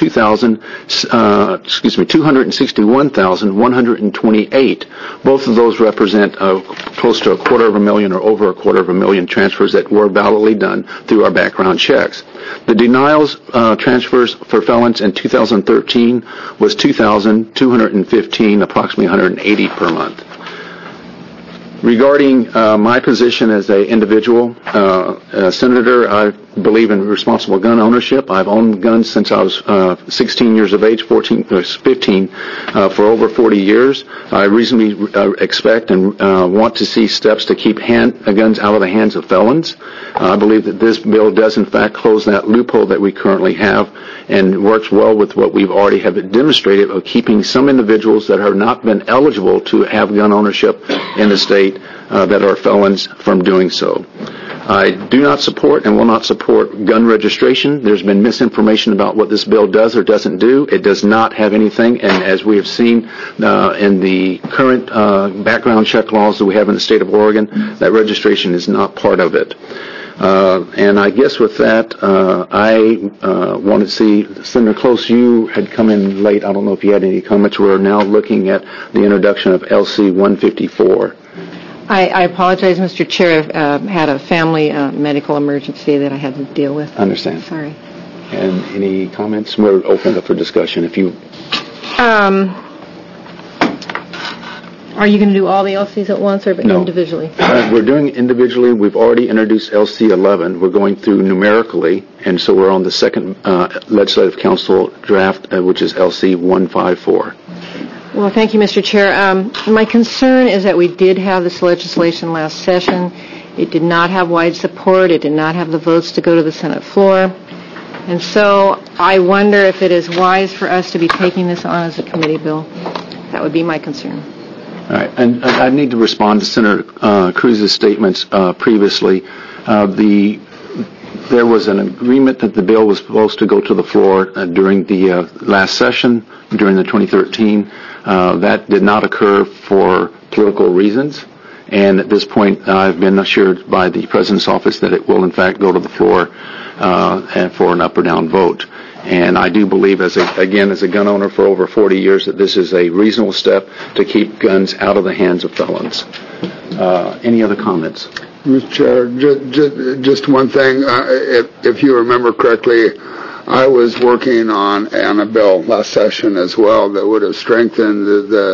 261,128. Both of those represent close to 250,000 or over 250,000 transfers that were validly done through our background checks. The denials transfers for felons in 2013 was 2,215, approximately 180 per month. Regarding my position as an individual senator, I believe in responsible gun ownership. I've owned guns since I was 16 years of age, 15, for over 40 years. I reasonably expect and want to see steps to keep guns out of the hands of felons. I believe that this bill does, in fact, close that loophole that we currently have and works well with what we've already have demonstrated of keeping some individuals that have not been eligible to have gun ownership in the state that are felons from doing so. I do not support and will not support gun registration. There's been misinformation about what this bill does or doesn't do. It does not have anything, and as we have seen in the current background check laws that we have in the state of Oregon, that registration is not part of it. And I guess with that, I want to see, Senator Close, you had come in late. I don't know if you had any comments. We're now looking at the introduction of LC 154. I apologize, Mr. Chair. I've had a family medical emergency that I had to deal with. I understand. Sorry. And any comments? We're open up for discussion. If you... Are you going to do all the LCs at once or individually? We're doing it individually. We've already introduced LC 11. We're going through numerically, and so we're on the second Legislative Council draft, which is LC 154. Well, thank you, Mr. Chair. My concern is that we did have this legislation last session. It did not have wide support. It did not have the votes to go to the Senate floor. And so I wonder if it is wise for us to be taking this on as a committee bill. That would be my concern. All right. And I need to respond to Senator Cruz's statements previously. There was an agreement that the bill was supposed to go to the floor during the last session, during the 2013. That did not occur for political reasons. And at this point, I've been assured by the President's office that it will, in fact, go to the floor for an up or down vote. And I do believe, as a gun owner for over 40 years, that this is a reasonable step to keep guns out of the hands of felons. Any other comments? Mr. Chair, just one thing. If you remember correctly, I was working on a bill last session as well that would have strengthened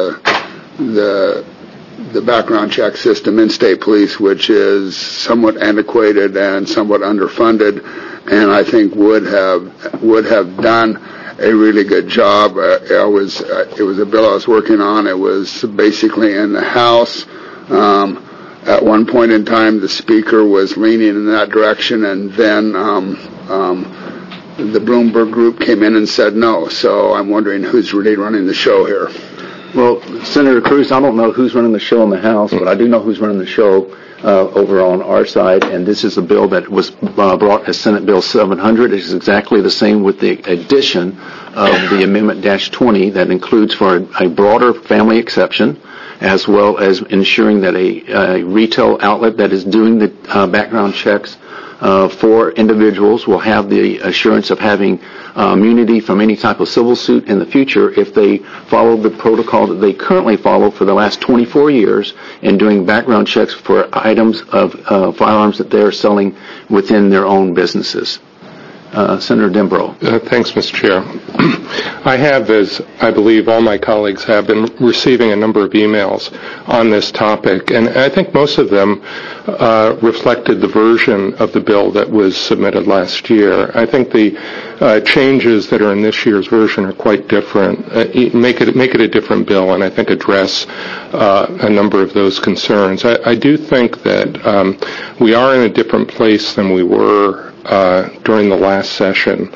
the background check system in state police, which is somewhat antiquated and somewhat underfunded, and I think would have done a really good job. It was a bill I was working on. It was basically in the House. At one point in time, the Speaker was leaning in that direction, and then the Bloomberg group came in and said no. So I'm wondering who's really running the show here. Well, Senator Cruz, I don't know who's running the show in the House, but I do know who's running the show over on our side, and this is a bill that was brought as Senate Bill 700. It is exactly the same with the addition of the Amendment -20 that includes for a broader family exception, as well as ensuring that a retail outlet that is doing the background checks for individuals will have the assurance of having immunity from any type of civil suit in the future if they follow the protocol that they currently follow for the last 24 years in doing background checks for items of firearms that they're selling within their own businesses. Senator Dembro. Thanks, Mr. Chair. I have, as I believe all my colleagues have, been receiving a number of emails on this topic, and I think most of them reflected the version of the bill that was submitted last year. I think the changes that are in this year's version are quite different, make it a different bill, and I think address a number of those concerns. I do think that we are in a different place than we were during the last session.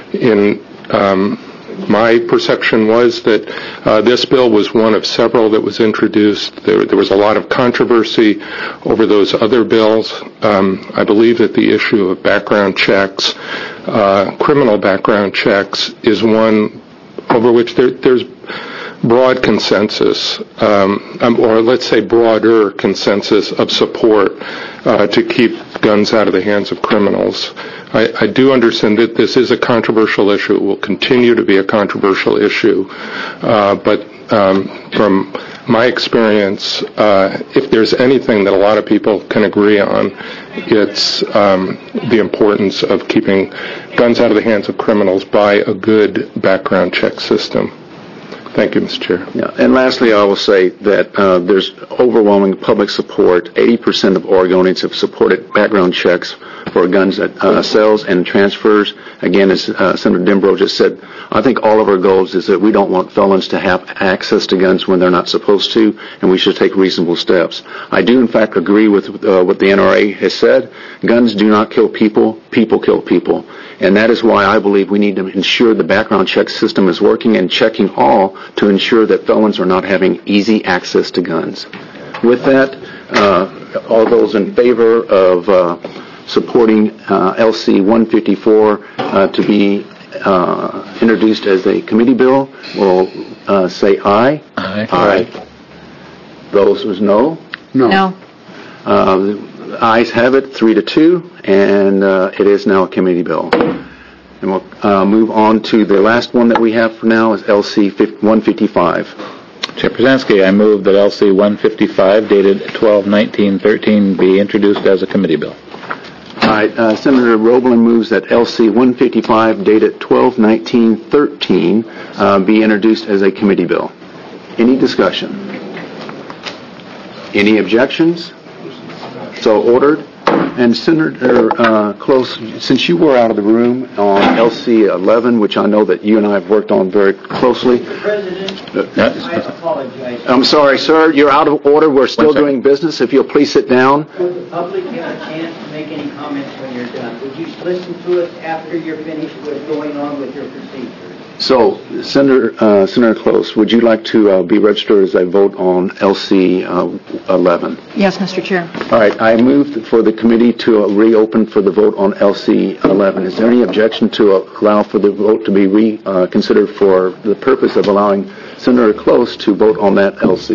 My perception was that this bill was one of several that was introduced. There was a lot of controversy over those other bills. I believe that the issue of background checks, criminal background checks, is one over which there's broad consensus, or let's say broader consensus of support to keep guns out of the hands of criminals. I do understand that this is a controversial issue. It will continue to be a controversial issue. But from my experience, if there's anything that a lot of people can agree on, it's the importance of keeping guns out of the hands of criminals by a good background check system. Thank you, Mr. Chair. Yeah, and lastly, I will say that there's overwhelming public support. 80% of Oregonians have supported background checks for guns that sales and transfers. Again, as Senator Dembro just said, I think all of our goals is that we don't want felons to have access to guns when they're not supposed to, and we should take reasonable steps. I do, in fact, agree with what the NRA has said. Guns do not kill people. People kill people. And that is why I believe we need to ensure the background check system is working and checking all to ensure that felons are not having easy access to guns. With that, all those in favor of supporting LC 154 to be introduced as a committee bill will say aye. Aye. Aye. Those with no? No. The ayes have it, 3-2, and it is now a committee bill. And we'll move on to the last one that we have for now is LC 155. Chair Przanski, I move that LC 155, dated 12/19/13, be introduced as a committee bill. All right, Senator Roeblen moves that LC 155, dated 12/19/13, be introduced as a committee bill. Any discussion? Any objections? So ordered. And Senator Close, since you were out of the room on LC 11, which I know that you and I have worked on very closely. Mr. President, I apologize. I'm sorry, sir. You're out of order. We're still doing business. If you'll please sit down. Would the public have a chance to make any comments when you're done? Would you listen to us after you're finished with going on with your procedure? So, Senator Close, would you like to be registered as a vote on LC 11? Yes, Mr. Chair. All right, I moved for the committee to reopen for the vote on LC 11. Is there any objection to allow for the vote to be reconsidered for the purpose of allowing Senator Close to vote on that LC?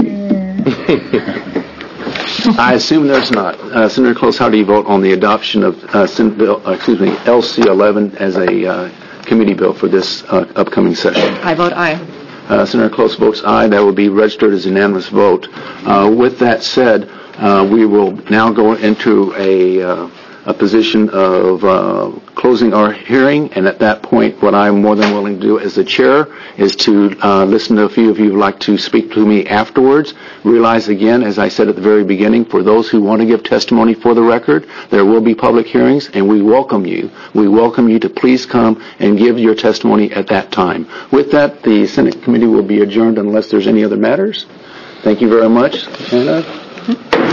I assume there's not. Senator Close, how do you vote on the adoption of LC 11 as a committee bill for this upcoming session? I vote aye. Senator Close votes aye. That will be registered as a unanimous vote. With that said, we will now go into a position of closing our hearing, and at that point, what I'm more than willing to do as the chair is to listen to a few of you who would like to speak to me afterwards. Realize again, as I said at the very beginning, for those who want to give testimony for the record, there will be public hearings, and we welcome you. We welcome you to please come and give your testimony at that time. With that, the Senate committee will be adjourned unless there's any other matters. Thank you very much.